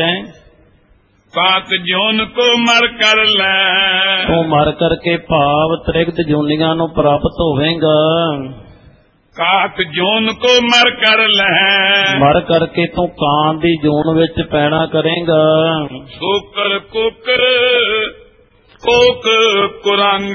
ਕਾਕ ਜੋਨ ਕੋ ਮਰ ਕਰ ਲੈ, ਤੂੰ ਮਰ ਕਰਕੇ ਭਾਵ ਤ੍ਰਿਗਤ ਜੂਨੀਆਂ ਨੂੰ ਪ੍ਰਾਪਤ ਹੋਵੇਂਗਾ। ਕਾਕ ਜੋਨ ਕੋ ਮਰ ਕਰ ਲੈ, ਮਰ ਕਰਕੇ ਤੂੰ ਕਾਂ ਦੀ ਜੂਨ ਵਿੱਚ ਪੈਣਾ ਕਰੇਂਗਾ। ਸੂਕਰ ਕੁਕਰ ਕੋਕ ਕੁਰੰਗ,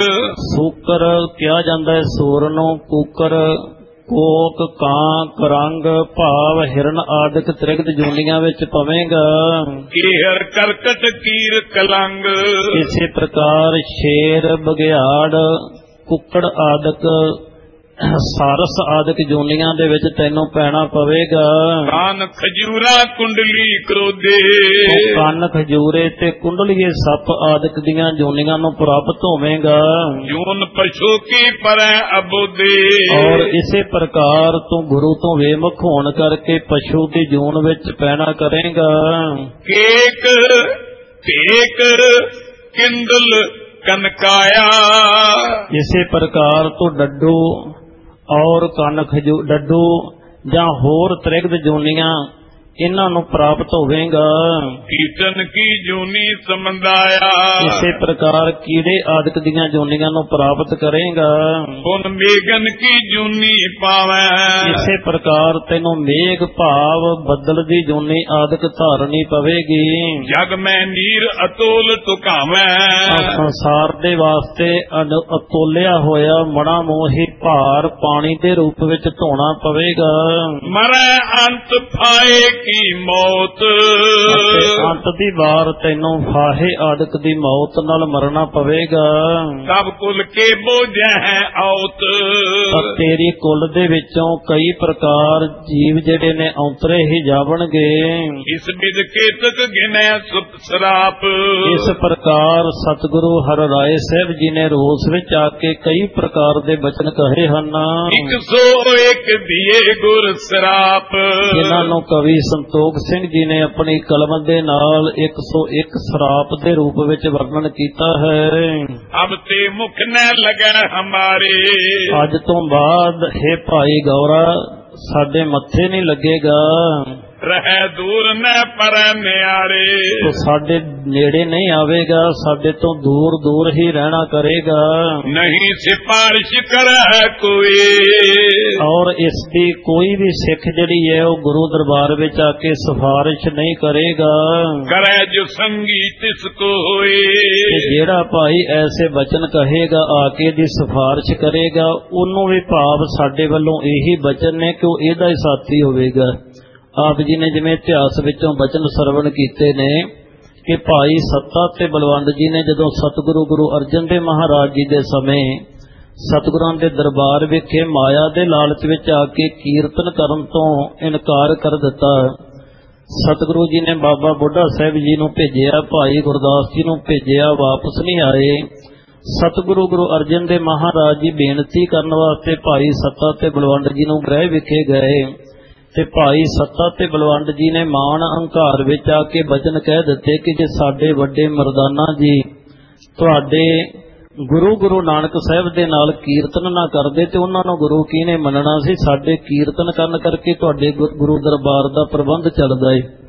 ਸੂਕਰ ਕਿਹਾ ਜਾਂਦਾ ਹੈ ਸੂਰ ਨੂੰ, ਕੁਕਰ ਕੋਕ ਕਾਂ ਕੁਰੰਗ ਭਾਵ ਹਿਰਨ ਆਦਿਕ ਤ੍ਰਿਗਤ ਜੂਨੀਆਂ ਵਿੱਚ ਪਵੇਂਗਾ। ਕੀਹਰ ਕਰਕਟ ਕੀਰ ਕਲੰਗ, ਇਸੇ ਪ੍ਰਕਾਰ ਸ਼ੇਰ ਬਘਿਆੜ ਕੁੱਕੜ ਆਦਿਕ ਸਾਰਸ ਆਦਿਕ ਜੂਨੀਆਂ ਦੇ ਵਿੱਚ ਤੈਨੂੰ ਪੈਣਾ ਪਵੇਗਾ। ਕਾਨ ਖਜੂਰਾ ਕੁੰਡਲੀ ਕਰੋਦੇ, ਕੰਨ ਖਜੂਰੇ ਤੇ ਕੁੰਡਲੀਏ ਸੱਪ ਆਦਿਕ ਦੀਆਂ ਜੂਨੀਆਂ ਨੂੰ ਪ੍ਰਾਪਤ ਹੋਵੇਗਾ। ਜੂਨ ਪਸ਼ੂ ਕੀ ਪਰੈ ਅਬੋਦੇ, ਔਰ ਇਸੇ ਪ੍ਰਕਾਰ ਤੂੰ ਗੁਰੂ ਤੋਂ ਵੇਮੁਖ ਹੋਣ ਕਰਕੇ ਪਸ਼ੂ ਦੀ ਜੂਨ ਵਿੱਚ ਪੈਣਾ ਕਰੇਗਾ। ਕੇਕ ਕੇਕ ਕਿੰਦਲ ਕਨਕਾਇਆ, ਇਸੇ ਪ੍ਰਕਾਰ ਤੂੰ ਡੱਡੂ ਔਰ ਕੰਨ ਖਜੂ ਡੱਡੂ ਜਾਂ ਹੋਰ ਤ੍ਰਿਗਤ ਜੂਨੀਆਂ ਇਹਨਾਂ ਨੂੰ ਪ੍ਰਾਪਤ ਹੋਵੇਗਾ। ਕੀਟਨ ਕੀ ਜੂਨੀ ਸਮੰਦਾਇਆ, ਇਸੇ ਪ੍ਰਕਾਰ ਕੀੜੇ ਆਦਿਕ ਦੀਆਂ ਜੂਨੀਆਂ ਨੂੰ ਪ੍ਰਾਪਤ ਕਰੇਗਾ। ਪੁਨ ਮੇਗਨ ਕੀ ਜੂਨੀ ਪਾਵੇਂ, ਇਸੇ ਪ੍ਰਕਾਰ ਤੈਨੂੰ ਮੇਘ ਭਾਵ ਬੱਦਲ ਦੀ ਜੂਨੀ ਆਦਿਕ ਧਾਰਨੀ ਪਵੇਗੀ। ਜਗ ਮੈਂ ਨੀਰ ਅਤੋਲ ਟੁਕਾਵੇਂ, ਸੰਸਾਰ ਦੇ ਵਾਸਤੇ ਅਤੋਲਿਆ ਹੋਇਆ ਮਣਾ ਮੋਹੀ ਭਾਰ ਪਾਣੀ ਦੇ ਰੂਪ ਵਿੱਚ ਧੋਣਾ ਪਵੇਗਾ। ਮਰੈ ਅੰਤ ਫਾਏ ਕੀ ਮੌਤ, ਅੰਤ ਦੀ ਵਾਰ ਤੈਨੂੰ ਫਾਹੇ ਆਦਿਕ ਦੀ ਮੌਤ ਨਾਲ ਮਰਨਾ ਪਵੇਗਾ। ਸਭ ਕੁਲ ਕੇ ਬੋਝੈ ਹੈ ਔਤ, ਤੇਰੀ ਕੁਲ ਦੇ ਵਿੱਚੋਂ ਕਈ ਪ੍ਰਕਾਰ ਜੀਵ ਜਿਹੜੇ ਨੇ ਔਂਤਰੇ ਹੀ ਜਾਵਣਗੇ। ਇਸ ਬਿਦ ਕੇਤਕ ਗਿਨੈ ਸੁਤ ਸਰਾਪ, ਇਸ ਪ੍ਰਕਾਰ ਸਤਿਗੁਰੂ ਹਰਿਰਾਏ ਸਾਹਿਬ ਜੀ ਨੇ ਰੋਸ ਵਿੱਚ ਆ ਕੇ ਕਈ ਪ੍ਰਕਾਰ ਦੇ ਬਚਨ ਕਹੇ ਹਨ। ਇੱਕ ਸੌ ਇੱਕ ਦੀਏ ਗੁਰ ਸਰਾਪ, ਜਿਨ੍ਹਾਂ ਨੂੰ ਕਵੀ ਸੰਤੋਖ ਸਿੰਘ ਜੀ ਨੇ ਆਪਣੀ ਕਲਮ ਦੇ ਨਾਲ ਇੱਕ ਸੌ ਇੱਕ ਸਰਾਪ ਦੇ ਰੂਪ ਵਿੱਚ ਵਰਣਨ ਕੀਤਾ ਹੈ। ਅਬ ਤੇ ਮੁਖ ਨ ਲਗੈ ਹਮਾਰੇ, ਅੱਜ ਤੋਂ ਬਾਅਦ ਹੈ ਭਾਈ ਗੌਰਾ ਸਾਡੇ ਮੱਥੇ ਨਹੀਂ ਲੱਗੇਗਾ। ਰਹਿ ਦੂਰ ਨ ਪਰ ਨਿਆਰੇ, ਤੋ ਸਾਡੇ ਨੇੜੇ ਨਹੀਂ ਆਵੇਗਾ, ਸਾਡੇ ਤੋਂ ਦੂਰ ਦੂਰ ਹੀ ਰਹਿਣਾ ਕਰੇਗਾ। ਨਹੀਂ ਸਿਫਾਰਿਸ਼ ਕਰੈ ਕੋਈ, ਔਰ ਇਸ ਦੀ ਕੋਈ ਵੀ ਸਿੱਖ ਜਿਹੜੀ ਹੈ ਉਹ ਗੁਰੂ ਦਰਬਾਰ ਵਿੱਚ ਆ ਕੇ ਸਿਫਾਰਿਸ਼ ਨਹੀਂ ਕਰੇਗਾ। ਕਰੈ ਜੋ ਸੰਗੀ ਤਿਸ ਕੋ ਹੋਏ, ਜਿਹੜਾ ਭਾਈ ਐਸੇ ਬਚਨ ਕਹੇਗਾ ਆ ਕੇ ਦੀ ਸਿਫਾਰਿਸ਼ ਕਰੇਗਾ ਉਹਨੂੰ ਵੀ ਭਾਵ ਸਾਡੇ ਵੱਲੋਂ ਇਹੀ ਬਚਨ ਨੇ ਕਿ ਉਹ ਇਹਦਾ ਹੀ ਸਾਥੀ ਹੋਵੇਗਾ। ਆਪ ਜੀ ਨੇ ਜਿਵੇਂ ਇਤਿਹਾਸ ਵਿੱਚੋਂ ਬਚਨ ਸਰਵਣ ਕੀਤੇ ਨੇ ਕਿ ਭਾਈ ਸੱਤਾ ਤੇ ਬਲਵੰਡ ਜੀ ਨੇ ਜਦੋਂ ਸਤਿਗੁਰੂ ਗੁਰੂ ਅਰਜਨ ਦੇਵ ਮਹਾਰਾਜ ਜੀ ਦੇ ਸਮੇਂ ਸਤਿਗੁਰਾਂ ਦੇ ਦਰਬਾਰ ਵਿਖੇ ਮਾਇਆ ਦੇ ਲਾਲਚ ਵਿੱਚ ਆ ਕੇ ਕੀਰਤਨ ਕਰਨ ਤੋਂ ਇਨਕਾਰ ਕਰ ਦਿੱਤਾ, ਸਤਿਗੁਰੂ ਜੀ ਨੇ ਬਾਬਾ ਬੁੱਢਾ ਸਾਹਿਬ ਜੀ ਨੂੰ ਭੇਜਿਆ, ਭਾਈ ਗੁਰਦਾਸ ਜੀ ਨੂੰ ਭੇਜਿਆ, ਵਾਪਸ ਨਹੀਂ ਆਏ। ਸਤਿਗੁਰੂ ਗੁਰੂ ਅਰਜਨ ਦੇਵ ਮਹਾਰਾਜ ਜੀ ਬੇਨਤੀ ਕਰਨ ਵਾਸਤੇ ਭਾਈ ਸੱਤਾ ਤੇ ਬਲਵੰਡ ਜੀ ਨੂੰ ਗ੍ਰਹਿ ਵਿਖੇ ਗਏ ਤੇ ਭਾਈ ਸੱਤਾ ਤੇ ਬਲਵੰਡ ਜੀ ਨੇ ਮਾਣ ਅਹੰਕਾਰ ਵਿੱਚ ਆ ਕੇ ਬਚਨ ਕਹਿ ਦਿੱਤੇ ਕਿ ਜੇ ਸਾਡੇ ਵੱਡੇ ਮਰਦਾਨਾ ਜੀ ਤੁਹਾਡੇ ਗੁਰੂ ਗੁਰੂ ਨਾਨਕ ਸਾਹਿਬ ਦੇ ਨਾਲ ਕੀਰਤਨ ਨਾ ਕਰਦੇ ਤੇ ਉਹਨਾਂ ਨੂੰ ਗੁਰੂ ਕਿਹਨੇ ਮੰਨਣਾ ਸੀ। ਸਾਡੇ ਕੀਰਤਨ ਕਰਨ ਕਰਕੇ ਤੁਹਾਡੇ ਗੁਰੂ ਦਰਬਾਰ ਦਾ ਪ੍ਰਬੰਧ ਚੱਲਦਾ ਏ।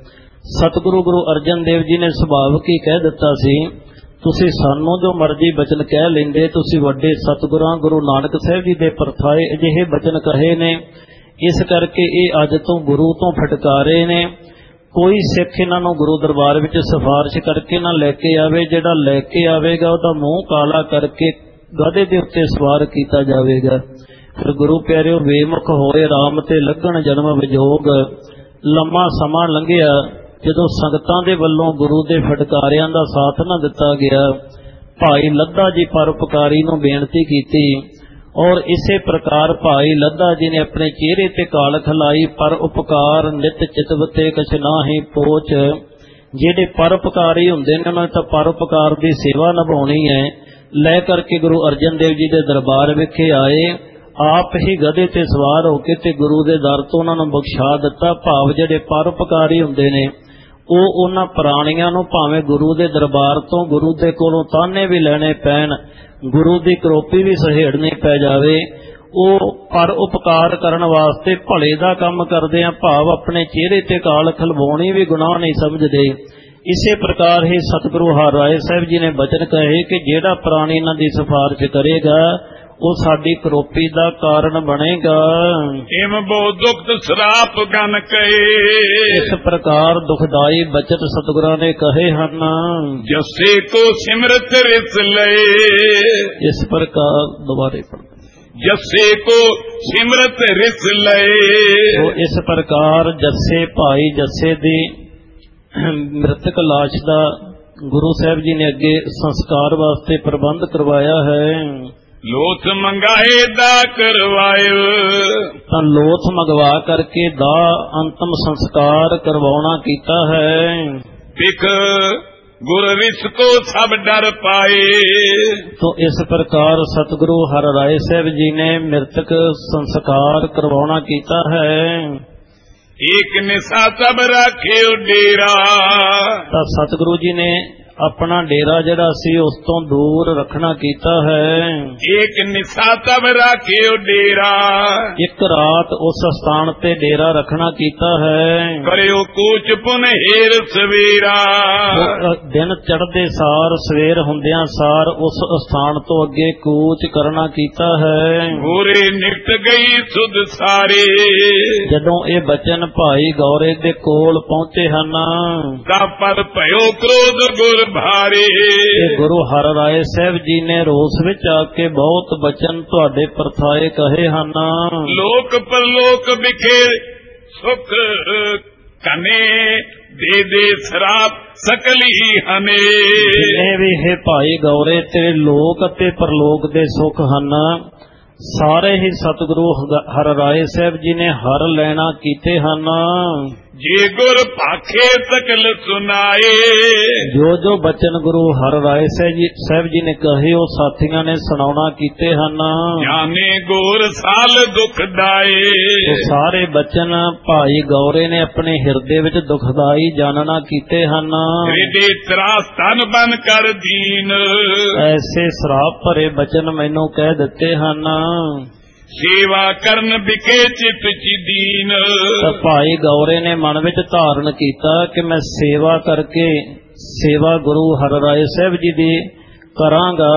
ਸਤਿਗੁਰੂ ਗੁਰੂ ਅਰਜਨ ਦੇਵ ਜੀ ਨੇ ਸੁਭਾਵਕ ਹੀ ਕਹਿ ਦਿੱਤਾ ਸੀ, ਤੁਸੀਂ ਸਾਨੂੰ ਜੋ ਮਰਜ਼ੀ ਬਚਨ ਕਹਿ ਲੈਂਦੇ, ਤੁਸੀਂ ਵੱਡੇ ਸਤਿਗੁਰਾਂ ਗੁਰੂ ਨਾਨਕ ਸਾਹਿਬ ਜੀ ਦੇ ਪਰਥਾਏ ਅਜਿਹੇ ਬਚਨ ਕਹੇ ਨੇ, ਇਸ ਕਰਕੇ ਇਹ ਅੱਜ ਤੋਂ ਗੁਰੂ ਤੋਂ ਫਟਕਾਰੇ ਨੇ। ਕੋਈ ਸਿੱਖ ਇਹਨਾਂ ਨੂੰ ਗੁਰੂ ਦਰਬਾਰ ਵਿੱਚ ਸਿਫਾਰਿਸ਼ ਕਰਕੇ ਨਾ ਲੈ ਕੇ ਆਵੇ, ਜਿਹੜਾ ਲੈ ਕੇ ਆਵੇਗਾ ਉਹਦਾ ਮੂੰਹ ਕਾਲਾ ਕਰਕੇ ਗਧੇ ਦੇ ਉੱਤੇ ਸਵਾਰ ਕੀਤਾ ਜਾਵੇਗਾ। ਫਿਰ ਗੁਰੂ ਪਿਆਰਿਓ, ਬੇਮੁਖ ਹੋਏ ਰਾਮ ਤੇ ਲੱਗਣ ਜਨਮ ਵਿਜੋਗ। ਲੰਮਾ ਸਮਾਂ ਲੰਘਿਆ, ਜਦੋਂ ਸੰਗਤਾਂ ਦੇ ਵੱਲੋਂ ਗੁਰੂ ਦੇ ਫਟਕਾਰਿਆਂ ਦਾ ਸਾਥ ਨਾ ਦਿੱਤਾ ਗਿਆ, ਭਾਈ ਲੱਧਾ ਜੀ ਪਰਉਪਕਾਰੀ ਨੂੰ ਬੇਨਤੀ ਕੀਤੀ ਔਰ ਇਸੇ ਪ੍ਰਕਾਰ ਭਾਈ ਲੱਧਾ ਜੀ ਨੇ ਆਪਣੇ ਚਿਹਰੇ ਤੇ ਕਾਲਖ ਲਾਈ, ਪਰ ਉਪਕਾਰ ਨਿਤ ਚਿਤਵਤੇ ਕਛ ਨਾਹੀ ਪੋਚ। ਜਿਹੜੇ ਪਰਉਪਕਾਰੀ ਹੁੰਦੇ ਨੇ ਉਹਨਾਂ ਤਾਂ ਪਰਉਪਕਾਰ ਦੀ ਸੇਵਾ ਨਿਭਾਉਣੀ ਹੈ। ਲੈ ਕਰਕੇ ਗੁਰੂ ਅਰਜਨ ਦੇਵ ਜੀ ਦੇ ਦਰਬਾਰ ਵਿਖੇ ਆਏ, ਆਪ ਹੀ ਗਧੇ ਤੇ ਸਵਾਰ ਹੋ ਕੇ ਤੇ ਗੁਰੂ ਦੇ ਦਰ ਤੋਂ ਉਹਨਾਂ ਨੂੰ ਬਖਸ਼ਾ ਦਿੱਤਾ। ਭਾਵ ਜਿਹੜੇ ਪਰਉਪਕਾਰੀ ਹੁੰਦੇ ਨੇ ਉਹ ਉਹਨਾਂ ਪ੍ਰਾਣੀਆਂ ਨੂੰ ਭਾਵੇਂ ਗੁਰੂ ਦੇ ਦਰਬਾਰ ਤੋਂ ਗੁਰੂ ਦੇ ਕੋਲੋਂ ਤਾਨੇ ਵੀ ਲੈਣੇ ਪੈਣ, ਗੁਰੂ ਦੀ ਕਰੋਪੀ ਵੀ ਸਹੇੜਨੀ ਪੈ ਜਾਵੇ, ਉਹ ਪਰ ਉਪਕਾਰ ਕਰਨ ਵਾਸਤੇ ਭਲੇ ਦਾ ਕੰਮ ਕਰਦੇ ਆ, ਭਾਵ ਆਪਣੇ ਚਿਹਰੇ ਤੇ ਕਾਲਖ ਲਵਾਉਣੀ ਵੀ ਗੁਨਾਹ ਨਹੀਂ ਸਮਝਦੇ। ਇਸੇ ਪ੍ਰਕਾਰ ਹੀ ਸਤਿਗੁਰੂ ਹਰਿਰਾਏ ਸਾਹਿਬ ਜੀ ਨੇ ਬਚਨ ਕਹੇ ਕਿ ਜਿਹੜਾ ਪ੍ਰਾਣੀ ਇਹਨਾਂ ਦੀ ਸਿਫਾਰਿਸ਼ ਕਰੇਗਾ ਉਹ ਸਾਡੀ ਕਰੋਪੀ ਦਾ ਕਾਰਨ ਬਣੇਗਾ। ਇਮ ਬੋ ਦੁਖਤ ਸਰਾਪ ਗਨ ਕਹੇ, ਇਸ ਪ੍ਰਕਾਰ ਦੁਖਦਾਈ ਬਚਨ ਸਤਿਗੁਰਾਂ ਨੇ ਕਹੇ ਹਨ। ਜਸੇ ਕੋ ਸਿਮਰਤ ਰਿਸ ਲਏ, ਇਸ ਪ੍ਰਕਾਰ ਦੁਬਾਰੇ ਪੜ੍ਹ, ਜਸੇ ਕੋ ਸਿਮਰਤ ਰਿਸ ਲਏ। ਉਹ ਇਸ ਪ੍ਰਕਾਰ ਜੱਸੇ ਭਾਈ ਜੱਸੇ ਦੀ ਮ੍ਰਿਤਕ ਲਾਸ਼ ਦਾ ਗੁਰੂ ਸਾਹਿਬ ਜੀ ਨੇ ਅੱਗੇ ਸੰਸਕਾਰ ਵਾਸਤੇ ਪ੍ਰਬੰਧ ਕਰਵਾਇਆ ਹੈ। ਲੋਥ ਮੰਗਾਏ ਦਾ ਕਰਵਾਇਓ, ਤਾਂ ਲੋਥ ਮੰਗਵਾ ਕਰਕੇ ਦਾ ਅੰਤਮ ਸੰਸਕਾਰ ਕਰਵਾਉਣਾ ਕੀਤਾ ਹੈ। ਬਿਕ ਗੁਰ ਰਿਸ ਕੋ ਸਭ ਡਰ ਪਾਏ, तो इस प्रकार सतगुरु हरिराय साहब जी ने मृतक संस्कार करवाना कीता है। एक निशा सब राखे डेरा, तो सतगुरु जी ने अपना डेरा जड़ा सी उस तो दूर रखना कीता है। एक निशा सब राखे डेरा, एक रात उस स्थान ते डेरा रखना कीता है। करियो कूच पुन हेर सवेरा, दिन चढ़दे सार सवेर हुंदियां सार उस स्थान तो अगे कूच करना कीता है। गोरे निकट गई सुध सारे, जदों ये बचन भाई गौरे दे कोल पहुंचे हन, ता पर भयो क्रोध गुर भारे। गुरु हरिराय साहब जी ने रोस विच आके बहुत बचन तुहाडे परथाए कहे हन। लोक परलोक बिखे सुख कने, दे दे शराप सकली हने। जिन्ने भी है भाई गौरे तेरे लोक अते परलोक दे सुख हन, सारे ही सतगुरु हरिराय साहब जी ने हर लेना कीते हन। जे गुर भाखे सकल सुनाए, जो जो बचन गुरु हरिराय साहब जी ने कहे वो साथियों ने सुनाना कीते हन। जाने गोर साल दुखदाए, तो सारे बचन भाई गौरे ने अपने हिरदे विच दुखदाई जानना कीते हन। रेडे त्रास तन बन कर दीन, ऐसे श्राप भरे बचन मैनू कह दिते हन। सेवा करन बिके चित चिदीन, भाई गौरे ने मन विच धारण कीता कि मैं सेवा करके सेवा गुरु हरिराय साहब जी दी करांगा।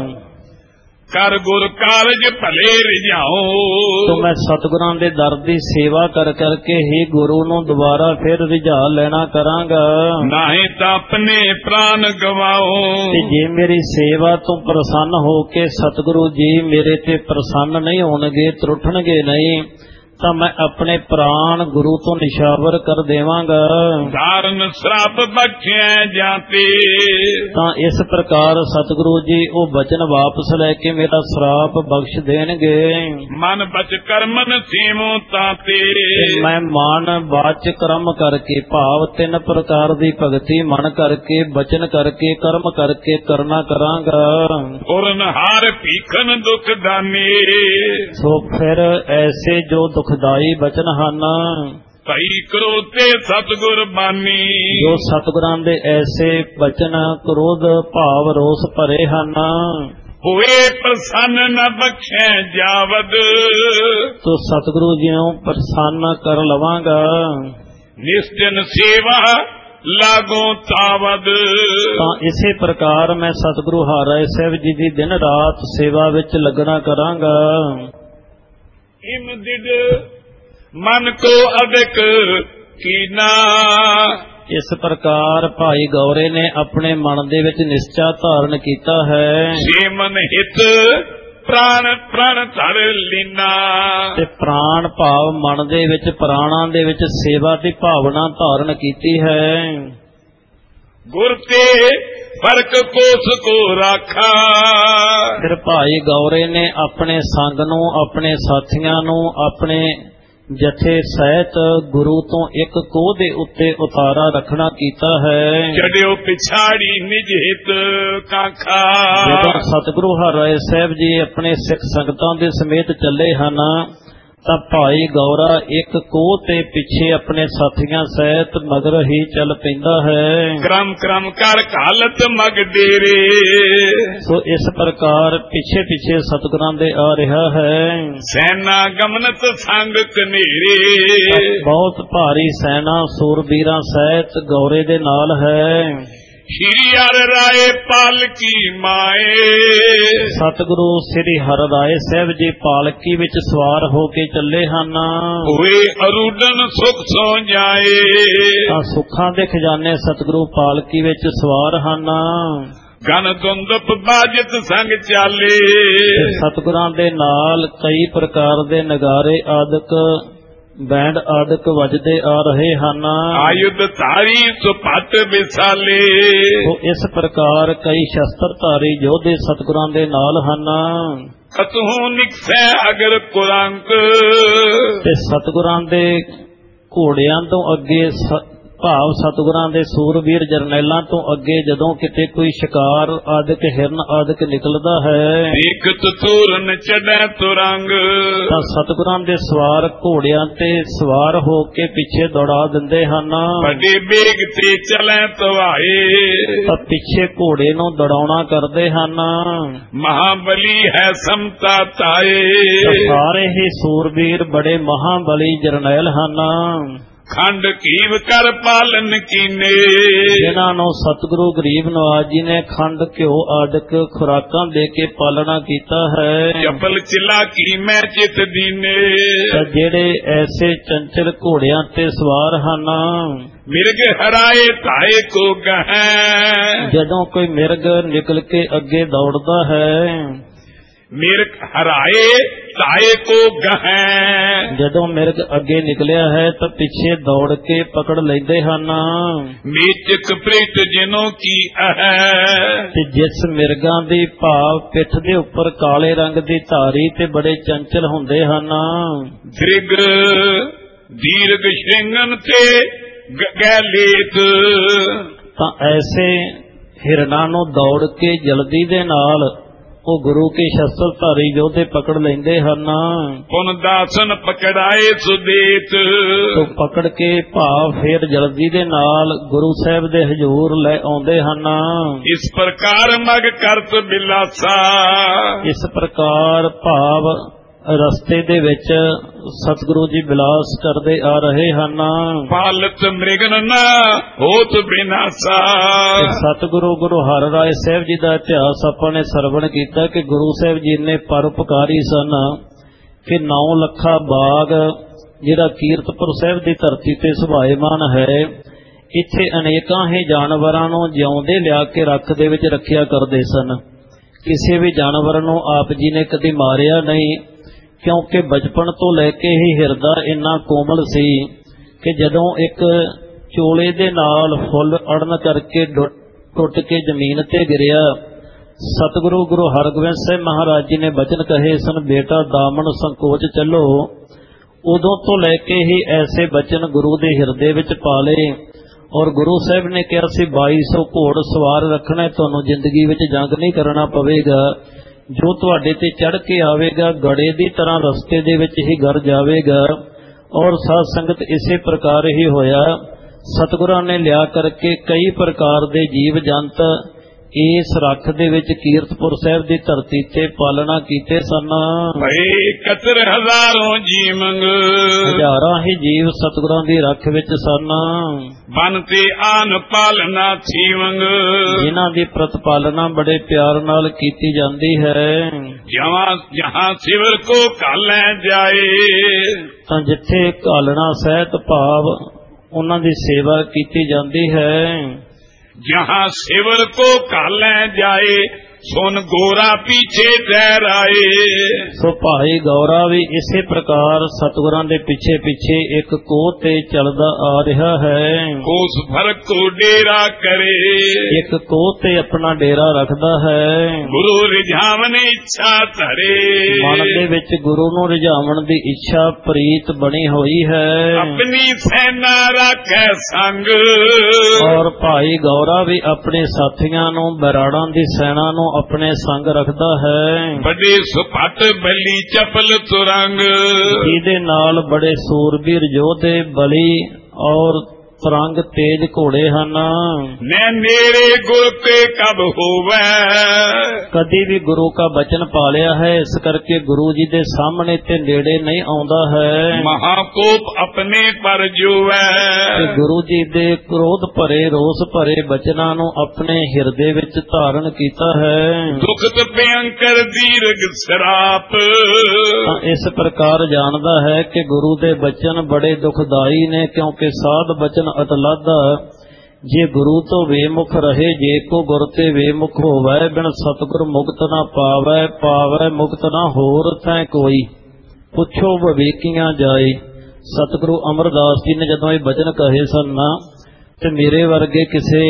कर गुर कारज भले रिझाओ, तो मैं सतगुरां दे दर दी सेवा कर करके ही गुरु नूं दोबारा फिर रिझा लेना करांगा। नाहीं तां अपने प्राण गवाओ, ते जे मेरी सेवा तो प्रसन्न हो के सतगुरु जी मेरे ते प्रसन्न नहीं होणगे, त्रुठणगे नहीं, तो मैं अपने प्राण गुरु तो निशावर कर देवांगा। धारण श्राप बख्शे जाते, तो इस प्रकार सतगुरु जी वो वचन वापस लेके मेरा श्राप बख्श देंगे। मन बच कर्मन सीमो ताते, मैं मान वाच कर्म करके भाव तीन प्रकार दी भगती मन करके वचन करके कर्म करके करना करांगा। पूर्ण हार भीखन दुख दाने, सो फिर ऐसे जो दुखदाई बचन हन, भई क्रोधे सतगुर बानी, जो सतगुरां दे ऐसे बचन क्रोध भाव रोस भरे हन, होए प्रसन्न न बख्शे जावद, तो सतगुरु जी प्रसन्न कर लवांगा। निश्चन सेवा ਲਾਗੋਂ ਤਾਵਦ। ਤਾਂ ਇਸੇ ਪ੍ਰਕਾਰ ਮੈਂ ਸਤਿਗੁਰੂ ਹਰਿ ਸਾਹਿਬ ਜੀ ਦੀ ਦਿਨ ਰਾਤ ਸੇਵਾ ਵਿੱਚ ਲੱਗਣਾ ਕਰਾਂਗਾ। ਇਮ ਦਿਡ ਮਨ ਕੋ ਅਦਿਕ ਕੀਨਾ। ਇਸ ਪ੍ਰਕਾਰ ਭਾਈ ਗੌਰੇ ਨੇ ਆਪਣੇ ਮਨ ਦੇ ਵਿੱਚ ਨਿਸ਼ਚਾ ਧਾਰਨ ਕੀਤਾ ਹੈ। ਜੇ ਮਨ ਹਿਤ ਪ੍ਰਾਣ ਪ੍ਰਾਣ ਧਰ ਲੀਨਾ। ਤੇ ਪ੍ਰਾਣ ਭਾਵ ਮਨ ਦੇ ਵਿੱਚ ਪ੍ਰਾਣਾਂ ਦੇ ਵਿੱਚ ਸੇਵਾ ਦੀ ਭਾਵਨਾ ਧਾਰਨ ਕੀਤੀ ਹੈ। ਗੁਰ ਤੇ ਫਰਕ ਕੋਸ ਕੋ ਰਾਖਾ। ਫਿਰ ਭਾਈ ਗੌਰੇ ਨੇ ਆਪਣੇ ਸੰਗ ਨੂੰ, ਆਪਣੇ ਸਾਥੀਆਂ ਨੂੰ, ਆਪਣੇ ਜਥੇ ਸਹਿਤ ਗੁਰੂ ਤੋਂ ਇੱਕ ਕੋਹ ਦੇ ਉੱਤੇ ਉਤਾਰਾ ਰੱਖਣਾ ਕੀਤਾ ਹੈ। ਛੱਡਿਓ ਪਿਛਾੜੀ ਨਿਜ ਹਿਤ ਕਾਖਾ। ਜਦੋਂ ਸਤਿਗੁਰੂ ਹਰਿ ਸਾਹਿਬ ਜੀ ਆਪਣੇ ਸਿੱਖ ਸੰਗਤਾਂ ਦੇ ਸਮੇਤ ਚੱਲੇ ਹਨ ਤਾਂ ਭਾਈ ਗੌਰਾ ਇੱਕ ਕੋਹ ਤੇ ਪਿੱਛੇ ਆਪਣੇ ਸਾਥੀਆਂ ਸਹਿਤ ਮਗਰ ਹੀ ਚੱਲ ਪੈਂਦਾ ਹੈ। ਕਰਮ ਕਰਮ ਕਰ ਕਾਲਤ ਮਗ ਡੇਰੇ। ਸੋ ਇਸ ਪ੍ਰਕਾਰ ਪਿੱਛੇ ਪਿੱਛੇ ਸਤਿਗੁਰਾਂ ਦੇ ਆ ਰਿਹਾ ਹੈ। ਸੈਨਾ ਗਮਨਤ ਸੰਗ ਕਨੇਰੇ। ਬਹੁਤ ਭਾਰੀ ਸੈਨਾ ਸੂਰਬੀਰਾਂ ਸਹਿਤ ਗੌਰੇ ਦੇ ਨਾਲ ਹੈ। ਸ਼੍ਰੀ ਹਰਿ ਰਾਏ ਪਾਲਕੀ ਮਾਏ। ਸਤਿਗੁਰੂ ਸ੍ਰੀ ਹਰਿ ਰਾਏ ਸਾਹਿਬ ਜੀ ਪਾਲਕੀ ਵਿੱਚ ਸਵਾਰ ਹੋ ਕੇ ਚੱਲੇ ਹਨ। ਹੋਏ ਅਰੂਡਨ ਸੁਖ ਸੋ ਜਾਏ। ਤਾਂ ਸੁੱਖਾਂ ਦੇ ਖਜ਼ਾਨੇ ਸਤਿਗੁਰੂ ਪਾਲਕੀ ਵਿੱਚ ਸਵਾਰ ਹਨ। ਗਨ ਦੁੰਦਪ ਬਾਜਤ ਸੰਗ ਚਾਲੇ। ਸਤਿਗੁਰਾਂ ਦੇ ਨਾਲ ਕਈ ਪ੍ਰਕਾਰ ਦੇ ਨਗਾਰੇ ਆਦਿਕ ਬੈਂਡ ਆਦਿਕ ਵੱਜਦੇ ਆ ਰਹੇ ਹਨ। ਆਯੁਧ ਧਾਰੀ ਸੁਪਤ ਵਿਸਾਲੇ। ਇਸ ਪ੍ਰਕਾਰ ਕਈ ਸ਼ਸਤਰ ਧਾਰੀ ਯੋਧੇ ਸਤਿਗੁਰਾਂ ਦੇ ਨਾਲ ਹਨ। ਕਤਹੂ ਨਿਕਸੈ ਅਗਰ ਕੁਰੰਕ। ਤੇ ਸਤਿਗੁਰਾਂ ਦੇ ਘੋੜਿਆਂ ਤੋਂ ਅੱਗੇ ਭਾਵ ਸਤਿਗੁਰਾਂ ਦੇ ਸੂਰਬੀਰ ਜਰਨੈਲਾਂ ਤੋਂ ਅੱਗੇ ਜਦੋਂ ਕਿਤੇ ਕੋਈ ਸ਼ਿਕਾਰ ਆਦਿਕ ਹਿਰਨ ਆਦਿਕ ਨਿਕਲਦਾ ਹੈ। ਦੇਖਤ ਤੂਰਨ ਚੜੈ ਤੁਰੰਗ। ਤਾਂ ਸਤਿਗੁਰਾਂ ਦੇ ਸਵਾਰ ਘੋੜਿਆਂ ਤੇ ਸਵਾਰ ਹੋ ਕੇ ਪਿੱਛੇ ਦੌੜਾ ਦਿੰਦੇ ਹਨ। ਵੱਡੇ ਬੇਗ ਤੇ ਚਲੈ ਤਵਾਏ। ਤਾਂ ਪਿੱਛੇ ਘੋੜੇ ਨੂੰ ਦੌੜਾਉਣਾ ਕਰਦੇ ਹਨ। ਮਹਾਬਲੀ ਹੈ ਸਮਤਾ ਤਾਏ। ਸਾਰੇ ਹੀ ਸੂਰਬੀਰ ਬੜੇ ਮਹਾਬਲੀ ਜਰਨੈਲ ਹਨ। ਖੰਡ ਕੀਵ ਕਰ ਪਾਲਨ ਕੀਨੇ। ਜਿਨ੍ਹਾਂ ਨੂੰ ਸਤਿਗੁਰੂ ਗਰੀਬ ਨਵਾਜ ਜੀ ਨੇ ਖੰਡ ਘਿਓ ਆਦਿਕ ਖੁਰਾਕਾਂ ਦੇ ਕੇ ਪਾਲਣਾ ਕੀਤਾ ਹੈ। ਚਪਲ ਚਿਲਾ ਕੀ ਮੈਂ ਚਿਤ ਦੀਨੇ। ਜਿਹੜੇ ਐਸੇ ਚੰਚਲ ਘੋੜਿਆਂ ਤੇ ਸਵਾਰ ਹਨ। ਮਿਰਗ ਹਰਾਏ ਧਾਏ ਕੋ ਗਹਿ। ਜਦੋਂ ਕੋਈ ਮਿਰਗ ਨਿਕਲ ਕੇ ਅੱਗੇ ਦੌੜਦਾ ਹੈ। ਮਿਰਗ ਹਰਾਏ ਧਾਏ ਕੋ ਗਹਿ। ਜਦੋਂ ਮਿਰਗ ਅੱਗੇ ਨਿਕਲਿਆ ਹੈ ਤਾਂ ਪਿੱਛੇ ਦੌੜ ਕੇ ਪਕੜ ਲੈਂਦੇ ਹਨ। ਮੇਚਕ ਪ੍ਰੀਤ ਜਿਨੋ ਕੀ ਅਹੈ। ਤੇ ਜਿਸ ਮਿਰਗਾਂ ਦੀ ਭਾਵ ਪਿੱਠ ਦੇ ਉੱਪਰ ਕਾਲੇ ਰੰਗ ਦੀ ਧਾਰੀ ਤੇ ਬੜੇ ਚੰਚਲ ਹੁੰਦੇ ਹਨ। ਦ੍ਰਿਗ ਦੀਰਘ ਸ਼੍ਰਿੰਗਨ ਤੇ ਗੈਲੇਤ। ਤਾਂ ਐਸੇ ਹਿਰਨਾਂ ਨੂੰ ਦੌੜ ਕੇ ਜਲਦੀ ਦੇ ਨਾਲ ਉਹ ਗੁਰੂ ਕੇ ਸ਼ਸਤਰ ਧਾਰੀ ਯੋਧੇ ਪਕੜ ਲੈਂਦੇ ਹਨ। ਪੁਨ ਦਾਸਨ ਪਕੜਾਏ ਸੁਦੇਤ। ਤੋਂ ਪਕੜ ਕੇ ਭਾਵ ਫੇਰ ਜਲਦੀ ਦੇ ਨਾਲ ਗੁਰੂ ਸਾਹਿਬ ਦੇ ਹਜ਼ੂਰ ਲੈ ਆਉਂਦੇ ਹਨ। ਇਸ ਪ੍ਰਕਾਰ ਮਗ ਕਰਤ ਬਿਲਾਸਾ। ਇਸ ਪ੍ਰਕਾਰ ਭਾਵ ਰਸਤੇ ਦੇ ਵਿੱਚ ਸਤਿਗੁਰੂ ਜੀ ਬਿਲਾਸ ਕਰਦੇ ਆ ਰਹੇ ਹਨ। ਪਾਲਤ ਮ੍ਰਿਗਨ ਨਾ ਹੋਤ ਬਿਨਾਸਾ। ਸਤਿਗੁਰੂ ਗੁਰੂ ਹਰਿ ਰਾਏ ਸਾਹਿਬ ਜੀ ਦਾ ਇਤਿਹਾਸ ਆਪਾਂ ਨੇ ਸਰਵਣ ਕੀਤਾ ਕਿ ਗੁਰੂ ਸਾਹਿਬ ਜੀ ਨੇ ਪਰਉਪਕਾਰੀ ਸਨ ਕਿ ਨੌ ਲੱਖਾ ਬਾਗ ਜਿਹੜਾ ਕੀਰਤਪੁਰ ਸਾਹਿਬ ਦੀ ਧਰਤੀ ਤੇ ਸੁਭਾਏਮਾਨ ਹੈ। ਇੱਥੇ ਅਨੇਕਾਂ ਹੀ ਜਾਨਵਰਾਂ ਨੂੰ ਜਿਉਂਦੇ ਲਿਆ ਕੇ ਰੱਖ ਦੇ ਵਿੱਚ ਰੱਖਿਆ ਕਰਦੇ ਸਨ। ਕਿਸੇ ਵੀ ਜਾਨਵਰ ਨੂੰ ਆਪ ਜੀ ਨੇ ਕਦੇ ਮਾਰਿਆ ਨਹੀਂ, ਕਿਉਂਕਿ ਬਚਪਨ ਤੋਂ ਲੈ ਕੇ ਹੀ ਹਿਰਦਾ ਇੰਨਾ ਕੋਮਲ ਸੀ ਕਿ ਜਦੋਂ ਇੱਕ ਚੋਲੇ ਦੇ ਨਾਲ ਫੁੱਲ ਅੜਨ ਕਰਕੇ ਟੁੱਟ ਕੇ ਜ਼ਮੀਨ ਤੇ ਗਿਰਿਆ, ਸਤਿਗੁਰੂ ਗੁਰੂ ਹਰਗੋਬਿੰਦ ਸਾਹਿਬ ਮਹਾਰਾਜ ਜੀ ਨੇ ਬਚਨ ਕਹੇ ਸਨ, ਬੇਟਾ ਦਾਮਨ ਸੰਕੋਚ ਚੱਲੋ। ਉਦੋਂ ਤੋਂ ਲੈ ਕੇ ਹੀ ਐਸੇ ਬਚਨ ਗੁਰੂ ਦੇ ਹਿਰਦੇ ਵਿੱਚ ਪਾ ਲਏ। ਔਰ ਗੁਰੂ ਸਾਹਿਬ ਨੇ ਕਿਹਾ ਸੀ ਬਾਈ ਸੌ ਘੋੜ ਸਵਾਰ ਰੱਖਣਾ, ਤੁਹਾਨੂੰ ਜ਼ਿੰਦਗੀ ਵਿੱਚ ਜੰਗ ਨਹੀਂ ਕਰਨਾ ਪਵੇਗਾ। ਜੋ ਤੁਹਾਡੇ ਤੇ ਚੜ੍ਹ ਕੇ ਆਵੇਗਾ ਗੜੇ ਦੀ ਤਰ੍ਹਾਂ ਰਸਤੇ ਦੇ ਵਿੱਚ ਹੀ ਗਰ ਜਾਵੇਗਾ। ਔਰ ਸਾਧ ਸੰਗਤ ਇਸੇ ਪ੍ਰਕਾਰ ਹੀ ਹੋਇਆ। ਸਤਿਗੁਰਾਂ ਨੇ ਲਿਆ ਕਰਕੇ ਕਈ ਪ੍ਰਕਾਰ ਦੇ ਜੀਵ ਜੰਤ ਇਸ ਰੱਖ ਦੇ ਵਿੱਚ ਕੀਰਤਪੁਰ ਸਾਹਿਬ ਦੀ ਧਰਤੀ ਤੇ ਪਾਲਣਾ ਕੀਤੇ ਸਨ। ਭਈ ਕਤਰ ਹਜ਼ਾਰੋਂ ਜੀਵੰਗ, ਹਜ਼ਾਰਾਂ ਹੀ ਜੀਵ ਸਤਿਗੁਰਾਂ ਦੀ ਰੱਖ ਵਿੱਚ ਸਨ। ਬਨ ਤੇ ਆਨ ਪਾਲਣਾ ਥੀਵੰਗ, ਜਿਨ੍ਹਾਂ ਦੀ ਪ੍ਰਤਪਾਲਨਾ ਬੜੇ ਪਿਆਰ ਨਾਲ ਕੀਤੀ ਜਾਂਦੀ ਹੈ। ਜਹਾਂ ਜਹਾਂ ਸਿਵਰ ਕੋ ਕਾਲੈ ਜਾਏ, ਤਾਂ ਜਿੱਥੇ ਘਾਲਣਾ ਸਹਿਤ ਭਾਵ ਉਹਨਾਂ ਦੀ ਸੇਵਾ ਕੀਤੀ ਜਾਂਦੀ ਹੈ। ਜਹਾਂ ਸਿਵਰ ਕੋ ਕਾਲੈ ਜਾਏ, ਸੁਨ ਗੋਰਾ ਪੀਛੇ ਠਹਿਰਾਏ। ਸੋ ਭਾਈ ਗੌਰਾ ਵੀ ਇਸੇ ਪ੍ਰਕਾਰ ਸਤਿਗੁਰਾਂ ਦੇ ਪਿੱਛੇ ਪਿੱਛੇ ਇੱਕ ਕੋਹ ਤੇ ਚੱਲਦਾ ਆ ਰਿਹਾ ਹੈ। ਕੋਸ ਭਰ ਕੋ ਡੇਰਾ ਕਰੇ, ਇੱਕ ਕੋਹ ਤੇ ਆਪਣਾ ਡੇਰਾ ਰੱਖਦਾ ਹੈ। ਗੁਰੂ ਰਿਝਾਵਨ ਇੱਛਾ ਧਰੇ, ਮਨ ਦੇ ਵਿੱਚ ਗੁਰੂ ਨੂੰ ਰਿਝਾਵਣ ਦੀ ਇੱਛਾ ਪ੍ਰੀਤ ਬਣੀ ਹੋਈ ਹੈ। ਆਪਣੀ ਸੈਨਾ ਰੱਖੈ ਸੰਗ, ਔਰ ਭਾਈ ਗੌਰਾ ਵੀ ਆਪਣੇ ਸਾਥੀਆਂ ਨੂੰ ਬਰਾੜਾਂ ਦੀ ਸੈਨਾ ਨੂੰ ਆਪਣੇ ਸੰਗ ਰੱਖਦਾ ਹੈ। ਵੱਡੇ ਸੁਪੱਟ ਬਲੀ ਚਪਲ ਤੁਰੰਗ, ਜਿਹਦੇ ਨਾਲ ਬੜੇ ਸੂਰਬੀਰ ਯੋਧੇ ਬਲੀ ਔਰ ਤਰੰਗ ਤੇਜ ਘੋੜੇ ਹਨ। ਮੈਂ ਨੇੜੇ ਗੁਰ ਤੇ ਕਬ ਹੋਵੇ, ਕਦੀ ਵੀ ਗੁਰੂ ਕਾ ਬਚਨ ਪਾਲਿਆ ਹੈ, ਇਸ ਕਰਕੇ ਗੁਰੂ ਜੀ ਦੇ ਸਾਹਮਣੇ ਤੇ ਨੇੜੇ ਨਹੀਂ ਆਉਂਦਾ ਹੈ। ਮਹਾਕੋਪ ਆਪਣੇ ਪਰ ਜੁਵੈ, ਗੁਰੂ ਜੀ ਦੇ ਕ੍ਰੋਧ ਭਰੇ ਰੋਸ ਭਰੇ ਬਚਨਾਂ ਨੂੰ ਆਪਣੇ ਹਿਰਦੇ ਵਿੱਚ ਧਾਰਨ ਕੀਤਾ ਹੈ। ਦੁਖਤ ਭਯੰਕਰ ਦੀਰਘ ਸਰਾਪ, ਤਾਂ ਇਸ ਪ੍ਰਕਾਰ ਜਾਣਦਾ ਹੈ ਕਿ ਗੁਰੂ ਦੇ ਬਚਨ ਬੜੇ ਦੁਖਦਾਈ ਨੇ, ਕਿਉਂਕਿ ਸਾਧ ਬਚਨ ਅਤਲਾਦਾ। ਜੇ ਗੁਰੂ ਤੋਂ ਵੇਮੁਖ ਰਹੇ, ਜੇ ਕੋ ਗੁਰ ਤੇ ਵੇਮੁਖ ਹੋਵੈ, ਬਿਨ ਸਤਿਗੁਰ ਮੁਕਤ ਨਾ ਪਾਵੈ, ਪਾਵੈ ਮੁਕਤ ਨਾ ਹੋਰ ਤੈ ਕੋਈ, ਪੁੱਛੋ ਵਿਵੇਕੀਆਂ ਜਾਏ। ਸਤਿਗੁਰੂ ਅਮਰਦਾਸ ਜੀ ਨੇ ਜਦੋਂ ਇਹ ਬਚਨ ਕਹੇ ਸਨ ਨਾ, ਤੇ ਮੇਰੇ ਵਰਗੇ ਕਿਸੇ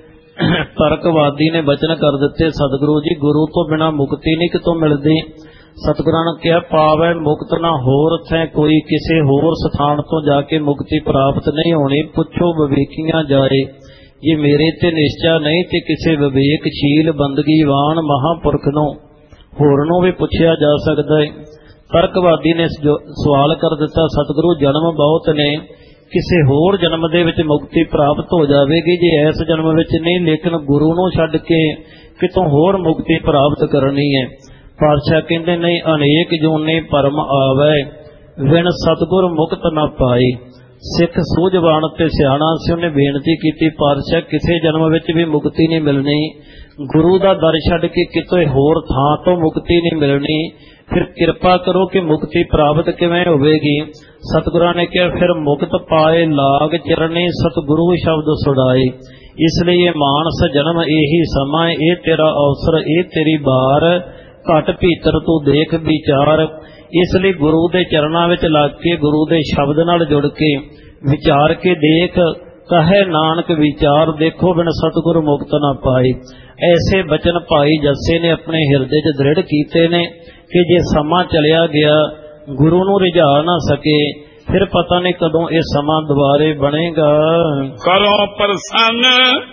ਤਰਕਵਾਦੀ ਨੇ ਬਚਨ ਕਰ ਦਿੱਤੇ, ਸਤਿਗੁਰੂ ਜੀ ਗੁਰੂ ਤੋਂ ਬਿਨਾਂ ਮੁਕਤੀ ਨਹੀਂ ਕਿਤੋਂ ਮਿਲਦੀ। ਸਤਿਗੁਰਾਂ ਨੇ ਕਿਹਾ, ਪਾਵੈ ਮੁਕਤ ਨਾ ਹੋਰ ਥੈ ਕੋਈ, ਕਿਸੇ ਹੋਰ ਸਥਾਨ ਤੋਂ ਜਾ ਕੇ ਮੁਕਤੀ ਪ੍ਰਾਪਤ ਨਹੀਂ ਹੋਣੀ, ਪੁੱਛੋ ਵਿਵੇਕੀਆਂ ਜਾਏ। ਜੇ ਮੇਰੇ ਤੇ ਨਿਸ਼ਚਾ ਨਹੀਂ ਤੇ ਕਿਸੇ ਵਿਵੇਕਸ਼ੀਲ ਬੰਦਗੀਵਾਨ ਮਹਾਂਪੁਰਖ ਨੂੰ ਹੋਰ ਨੂੰ ਵੀ ਪੁੱਛਿਆ ਜਾ ਸਕਦਾ ਹੈ। ਤਰਕਵਾਦੀ ਨੇ ਸਵਾਲ ਕਰ ਦਿੱਤਾ, ਸਤਿਗੁਰੂ ਜਨਮ ਬਹੁਤ ਨੇ, ਕਿਸੇ ਹੋਰ ਜਨਮ ਦੇ ਵਿੱਚ ਮੁਕਤੀ ਪ੍ਰਾਪਤ ਹੋ ਜਾਵੇਗੀ, ਜੇ ਇਸ ਜਨਮ ਵਿੱਚ ਨਹੀਂ, ਲੇਕਿਨ ਗੁਰੂ ਨੂੰ ਛੱਡ ਕੇ ਕਿਤੋਂ ਹੋਰ ਮੁਕਤੀ ਪ੍ਰਾਪਤ ਕਰਨੀ ਹੈ। ਪਾਤਸ਼ਾਹ ਕਹਿੰਦੇ ਨਹੀਂ, ਅਨੇਕ ਜੂਨੇ ਭਰਮ ਆਵੈ, ਵਿਣ ਸਤਿਗੁਰ ਮੁਕਤ ਨਾ ਪਾਈ। ਸਿੱਖ ਸੂਝਵਾਨ ਤੇ ਸਿਆਣਾ ਸੀ, ਉਹਨੇ ਬੇਨਤੀ ਕੀਤੀ, ਪਾਤਸ਼ਾਹ ਕਿਸੇ ਜਨਮ ਵਿੱਚ ਵੀ ਮੁਕਤੀ ਨਹੀਂ ਮਿਲਣੀ, ਗੁਰੂ ਦਾ ਦਰ ਛੱਡ ਕੇ ਕਿਤੇ ਹੋਰ ਥਾਂ ਤੋਂ ਮੁਕਤੀ ਨਹੀਂ ਮਿਲਣੀ, ਫਿਰ ਕਿਰਪਾ ਕਰੋ ਕਿ ਮੁਕਤੀ ਪ੍ਰਾਪਤ ਕਿਵੇਂ ਹੋਵੇਗੀ। ਸਤਿਗੁਰਾਂ ਨੇ ਕਿਹਾ, ਫਿਰ ਮੁਕਤ ਪਾਏ ਲਾਗ ਚਰਨੇ, ਸਤਿਗੁਰੂ ਸ਼ਬਦ ਸੁਣਾਏ। ਇਸ ਲਈ ਇਹ ਮਾਨਸ ਜਨਮ ਇਹੀ ਸਮਾਂ, ਇਹ ਤੇਰਾ ਅਵਸਰ, ਇਹ ਤੇਰੀ ਬਾਰ, ਘਟ ਭੀਤਰ ਤੂੰ ਦੇਖ ਵਿਚਾਰ। ਇਸ ਲਈ ਗੁਰੂ ਦੇ ਚਰਨਾਂ ਵਿੱਚ ਲੱਗ ਕੇ, ਗੁਰੂ ਦੇ ਸ਼ਬਦ ਨਾਲ ਜੁੜ ਕੇ ਵਿਚਾਰ ਕੇ ਦੇਖ, ਕਹੇ ਨਾਨਕ ਵਿਚਾਰ ਦੇਖੋ, ਬਿਨ ਸਤਿਗੁਰ ਮੁਕਤ ਨਾ ਪਾਏ। ਐਸੇ ਬਚਨ ਭਾਈ ਜੱਸੇ ਨੇ ਆਪਣੇ ਹਿਰਦੇ 'ਚ ਦ੍ਰਿੜ ਕੀਤੇ ਨੇ ਕਿ ਜੇ ਸਮਾਂ ਚਲਿਆ ਗਿਆ, ਗੁਰੂ ਨੂੰ ਰਿਝਾ ਨਾ ਸਕੇ, ਫਿਰ ਪਤਾ ਨਹੀਂ ਕਦੋਂ ਇਹ ਸਮਾਂ ਦੁਬਾਰੇ ਬਣੇਗਾ। ਕਰੋ ਪ੍ਰਸੰਨ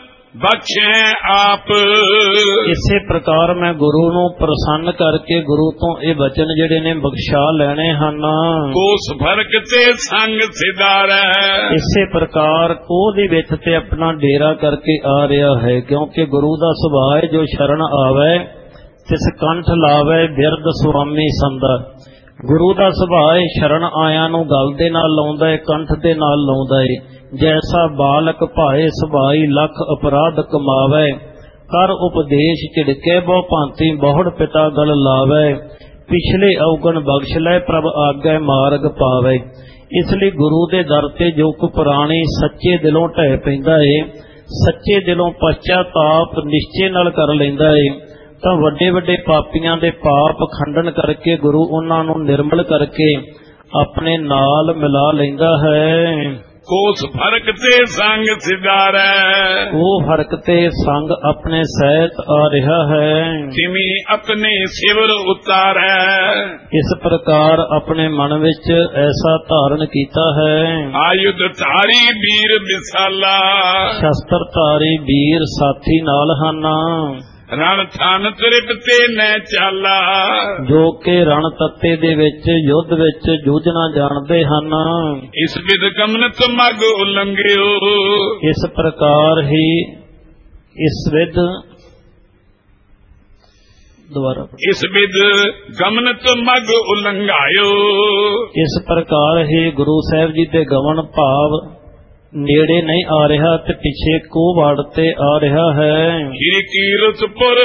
ਬਖਸ਼ੇ ਆਪ, ਇਸੇ ਪ੍ਰਕਾਰ ਮੈਂ ਗੁਰੂ ਨੂੰ ਪ੍ਰਸੰਨ ਕਰਕੇ ਗੁਰੂ ਤੋਂ ਇਹ ਬਚਨ ਜਿਹੜੇ ਨੇ ਬਖਸ਼ਾ ਲੈਣੇ ਹਨ। ਕੋਸ ਭਰਕ ਤੇ ਸੰਗ ਸਿਧਾਰੈ, ਇਸੇ ਪ੍ਰਕਾਰ ਕੋਹ ਦੇ ਵਿੱਚ ਤੇ ਆਪਣਾ ਡੇਰਾ ਕਰਕੇ ਆ ਰਿਹਾ ਹੈ, ਕਿਉਂਕਿ ਗੁਰੂ ਦਾ ਸੁਭਾਅ ਹੈ, ਜੋ ਸ਼ਰਨ ਆਵੇ ਤਿਸ ਕੰਠ ਲਾਵੇ, ਬਿਰਧ ਸੁਆਮੀ ਸੰਦਾ। ਗੁਰੂ ਦਾ ਸੁਭਾਅ ਹੈ, ਸ਼ਰਨ ਆਇਆਂ ਨੂੰ ਗਲ ਦੇ ਨਾਲ ਲਾਉਂਦਾ ਹੈ, ਕੰਠ ਦੇ ਨਾਲ ਲਾਉਂਦਾ ਹੈ। ਜੈਸਾ ਬਾਲਕ ਭਾਏ ਸੁਭਾਈ, ਲੱਖ ਅਪਰਾਧ ਕਮਾਵੇ, ਕਰ ਉਪਦੇਸ਼ ਝਿੜਕੇ, ਬਹੁ ਭਾਂਤੀ ਬਹੁੜ ਪਿਤਾ ਗਲ ਲਾਵੇ। ਪਿਛਲੇ ਔਗਣ ਬਖਸ਼ ਲੈ, ਪ੍ਰਭ ਆਗੇ ਮਾਰਗ ਪਾਵੇ। ਇਸ ਲਈ ਗੁਰੂ ਦੇ ਦਰ ਤੇ ਜੋ ਕੋ ਪੁਰਾਣੀ ਸੱਚੇ ਦਿਲੋਂ ਢਹਿ ਪੈਂਦਾ ਏ, ਸੱਚੇ ਦਿਲੋਂ ਪਛਤਾਪ ਨਿਸ਼ਚੇ ਨਾਲ ਕਰ ਲੈਂਦਾ ਏ, ਤਾਂ ਵੱਡੇ ਵੱਡੇ ਪਾਪੀਆਂ ਦੇ ਪਾਪ ਖੰਡਨ ਕਰਕੇ ਗੁਰੂ ਉਹਨਾਂ ਨੂੰ ਨਿਰਮਲ ਕਰਕੇ ਆਪਣੇ ਨਾਲ ਮਿਲਾ ਲੈਂਦਾ ਹੈ। ਕੋਸ ਫਰਕ ਤੇ ਸੰਗ ਸਿਧਾਰੈ, ਉਹ ਫਰਕ ਤੇ ਸੰਗ ਆਪਣੇ ਸਹਿਤ ਆ ਰਿਹਾ ਹੈ। ਜਿਵੇਂ ਆਪਣੇ ਸਿਵਰ ਉਤਾਰੈ, ਇਸ ਪ੍ਰਕਾਰ ਆਪਣੇ ਮਨ ਵਿੱਚ ਐਸਾ ਧਾਰਨ ਕੀਤਾ ਹੈ। ਆਯੁਧ ਧਾਰੀ ਵੀਰ ਵਿਸਾਲਾ, ਸ਼ਸਤਰ ਧਾਰੀ ਵੀਰ ਸਾਥੀ ਨਾਲ ਹਨ। ਰਣ ਥਾਨ ਤ੍ਰਿਪਤੇ ਨੈ ਚਾਲਾ, ਜੋ ਕਿ ਰਣ ਤੱਤੇ ਦੇ ਵਿੱਚ ਯੁੱਧ ਵਿੱਚ ਜੂਝਣਾ ਜਾਣਦੇ ਹਨ। ਇਸ ਵਿਦ ਗਮਨਤ ਮਗ ਉਲੰਘਿਓ, ਇਸ ਪ੍ਰਕਾਰ ਹੀ ਇਸ ਵਿਦ ਦੁਬਾਰਾ ਇਸ ਵਿਦ ਗਮਨਤ ਮਗ ਉਲੰਘਾਇਓ। ਇਸ ਪ੍ਰਕਾਰ ਹੀ ਗੁਰੂ ਸਾਹਿਬ ਜੀ ਦੇ ਗਮਨ ਭਾਵ ਨੇੜੇ ਨਹੀਂ ਆ ਰਿਹਾ ਤੇ ਪਿੱਛੇ ਕੋਹ ਵਾੜ ਤੇ ਆ ਰਿਹਾ ਹੈ। ਕੀ ਕੀਰਤਪੁਰ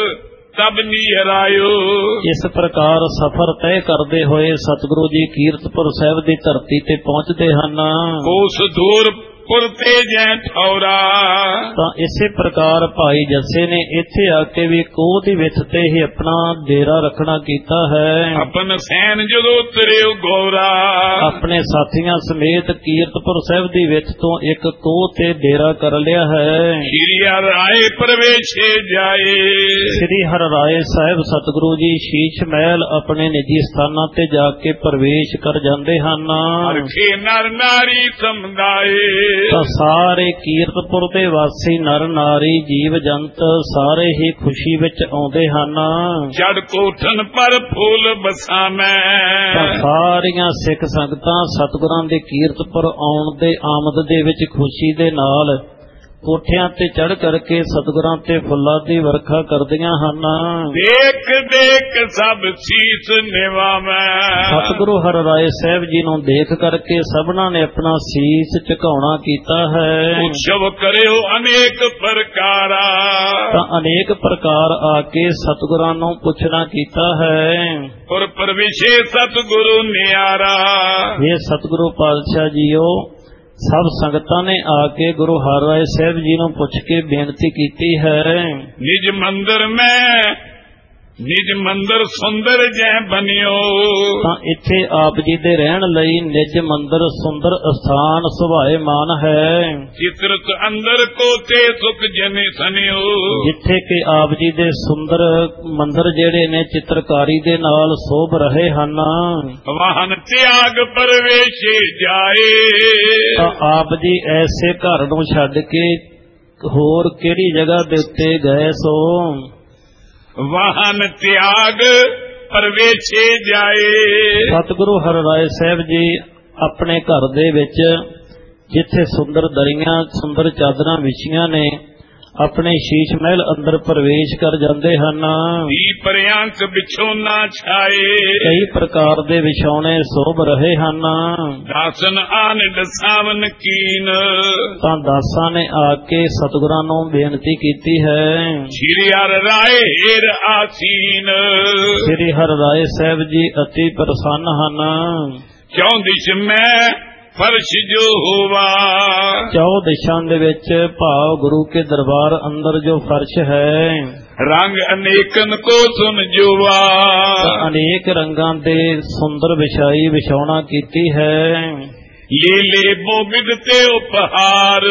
ਤਬ ਨੀਹਰਾਇਓ। ਇਸ ਪ੍ਰਕਾਰ ਸਫ਼ਰ ਤੈਅ ਕਰਦੇ ਹੋਏ ਸਤਿਗੁਰੂ ਜੀ ਕੀਰਤਪੁਰ ਸਾਹਿਬ ਦੀ ਧਰਤੀ ਤੇ ਪਹੁੰਚਦੇ ਹਨ। ਉਸ ਦੂਰ ਪੁਰ ਤੇ ਜੈ ਠੌਰਾ। ਤਾਂ ਇਸੇ ਪ੍ਰਕਾਰ ਭਾਈ ਜੱਸੇ ਨੇ ਇੱਥੇ ਆ ਕੇ ਵੀ ਕੋਹ ਦੀ ਵਿੱਥ ਤੇ ਹੀ ਆਪਣਾ ਡੇਰਾ ਰੱਖਣਾ ਕੀਤਾ ਹੈ। ਆਪਨ ਸੈਨ ਜਦੋਂ ਉਤਰਿਓ ਗੋਰਾ। ਆਪਣੇ ਸਾਥੀਆਂ ਸਮੇਤ ਕੀਰਤਪੁਰ ਸਾਹਿਬ ਦੀ ਵਿੱਥ ਤੋਂ ਇੱਕ ਕੋਹ ਤੇ ਡੇਰਾ ਕਰ ਲਿਆ ਹੈ। ਸ੍ਰੀ ਹਰਿ ਰਾਏ ਪ੍ਰਵੇਸ਼ੇ ਜਾਏ। ਸ੍ਰੀ ਹਰਿ ਰਾਏ ਸਾਹਿਬ ਸਤਿਗੁਰੂ ਜੀ ਸ਼ੀਸ਼ ਮਹਿਲ ਆਪਣੇ ਨਿੱਜੀ ਸਥਾਨਾਂ ਤੇ ਜਾ ਕੇ ਪ੍ਰਵੇਸ਼ ਕਰ ਜਾਂਦੇ ਹਨ। ਅਰਖੇ ਨਰ ਨਾਰੀ ਸਮੁਦਾਏ। ਤਾਂ ਸਾਰੇ ਕੀਰਤਪੁਰ ਦੇ ਵਾਸੀ ਨਰ ਨਾਰੀ ਜੀਵ ਜੰਤ ਸਾਰੇ ਹੀ ਖੁਸ਼ੀ ਵਿੱਚ ਆਉਂਦੇ ਹਨ। ਜੜ ਕੋਠਨ ਪਰ ਫੂਲ ਬਸਾਮੈ। ਤਾਂ ਸਾਰੀਆਂ ਸਿੱਖ ਸੰਗਤਾਂ ਸਤਿਗੁਰਾਂ ਦੇ ਕੀਰਤਪੁਰ ਆਉਣ ਦੇ ਆਮਦ ਦੇ ਵਿੱਚ ਖੁਸ਼ੀ ਦੇ ਨਾਲ ਕੋਠਿਆਂ ਤੇ ਚੜ ਕਰਕੇ ਸਤਿਗੁਰਾਂ ਤੇ ਫੁੱਲਾਂ ਦੀ ਵਰਖਾ ਕਰਦੀਆਂ ਹਨ। ਦੇਖ ਦੇਖ ਸਭ ਸੀਸ ਨਿਵਾਵੈ। ਸਤਿਗੁਰੂ ਹਰਿ ਰਾਏ ਸਾਹਿਬ ਜੀ ਨੂੰ ਦੇਖ ਕਰਕੇ ਸਭਨਾਂ ਨੇ ਆਪਣਾ ਸੀਸ ਝੁਕਾਉਣਾ ਕੀਤਾ ਹੈ। ਉਤਸਵ ਕਰਿਓ ਅਨੇਕ ਪ੍ਰਕਾਰਾ। ਤਾਂ ਅਨੇਕ ਪ੍ਰਕਾਰ ਆ ਕੇ ਸਤਿਗੁਰਾਂ ਨੂੰ ਪੁੱਛਣਾ ਕੀਤਾ ਹੈ। ਔਰ ਪਰਵਿਸ਼ੇ ਸਤਿਗੁਰੂ ਨਿਆਰਾ। ਇਹ ਸਤਿਗੁਰੂ ਪਾਤਸ਼ਾਹ ਜੀਓ ਸਭ ਸੰਗਤਾਂ ਨੇ ਆ ਕੇ ਗੁਰੂ ਹਰਿ ਰਾਏ ਸਾਹਿਬ ਜੀ ਨੂੰ ਪੁੱਛ ਕੇ ਬੇਨਤੀ ਕੀਤੀ ਹੈ। ਨਿਜ ਮੰਦਰ ਮੈਂ ਨਿਜ ਮੰਦਰ ਸੁੰਦਰ ਜੈ ਬਨਿਓ। ਤਾਂ ਇੱਥੇ ਆਪ ਜੀ ਦੇ ਰਹਿਣ ਲਈ ਨਿਜ ਮੰਦਰ ਸੁੰਦਰ ਅਸਥਾਨ ਸੁਭਾਏਮਾਨ ਹੈ। ਚਿਤਰਤ ਅੰਦਰ ਕੋ ਤੇ ਸੁਖ ਜਨੇ ਸਨਿਓ। ਜਿੱਥੇ ਕਿ ਆਪ ਜੀ ਦੇ ਸੁੰਦਰ ਮੰਦਰ ਜਿਹੜੇ ਨੇ ਚਿੱਤਰਕਾਰੀ ਦੇ ਨਾਲ ਸੋਭ ਰਹੇ ਹਨ। ਵਾਹਨ ਤਿਆਗ ਪਰਵੇਸ਼ੇ ਜਾਏ। ਤਾਂ ਆਪ ਜੀ ਐਸੇ ਘਰ ਨੂੰ ਛੱਡ ਕੇ ਹੋਰ ਕਿਹੜੀ ਜਗ੍ਹਾ ਦੇ ਉੱਤੇ ਗਏ ਸੋ। ਵਾਹਨ ਤਿਆਗ ਪਰਵੇਸ਼ੇ ਜਾਏ। ਸਤਿਗੁਰੂ ਹਰਿ ਰਾਏ ਸਾਹਿਬ ਜੀ ਆਪਣੇ ਘਰ ਦੇ ਵਿੱਚ ਜਿੱਥੇ ਸੁੰਦਰ ਦਰੀਆਂ ਸੁੰਦਰ ਚਾਦਰਾਂ ਵਿਛੀਆਂ ਨੇ ਆਪਣੇ ਸ਼ੀਸ਼ ਮਹਿਲ ਅੰਦਰ ਪ੍ਰਵੇਸ਼ ਕਰ ਜਾਂਦੇ ਹਨ। ਵੀ ਪਰਿਆੰਕ ਵਿਛੋਨਾ ਛਾਏ। ਕਈ ਪ੍ਰਕਾਰ ਦੇ ਵਿਛੌਣੇ ਸੋਭ ਰਹੇ ਹਨ। ਦਾਸਨ ਆਨ ਦਸਾਵਨ ਕੀਨ। ਤਾਂ ਦਾਸਾਂ ਨੇ ਆ ਕੇ ਸਤਿਗੁਰਾਂ ਨੂੰ ਬੇਨਤੀ ਕੀਤੀ ਹੈ। ਸ੍ਰੀ ਹਰਿ ਰਾਏ ਹੀਰ ਆਸੀਨ। ਸ੍ਰੀ ਹਰਿ ਰਾਏ ਸਾਹਿਬ ਜੀ ਅਤੀ ਪ੍ਰਸੰਨ ਹਨ। ਕਿਉਂ ਦਿਸ਼ ਮੈਂ ਫਰਸ਼ ਜੋ ਹੋਵਾ। ਚੌ ਦਿਸ਼ਾਂ ਦੇ ਵਿੱਚ ਭਾਵ ਗੁਰੂ ਕੇ ਦਰਬਾਰ ਅੰਦਰ ਜੋ ਫਰਸ਼ ਹੈ। ਰੰਗ ਅਨੇਕਨ ਕੋ ਸੁਨ ਜੁਵਾ। ਅਨੇਕ ਰੰਗਾਂ ਦੇ ਸੁੰਦਰ ਵਿਛਾਈ ਵਿਛਾਉਣਾ ਕੀਤੀ ਹੈ। ਲੀਲੇ ਮੋਗਿਦ ਤੇ ਉਪਹਾਰ।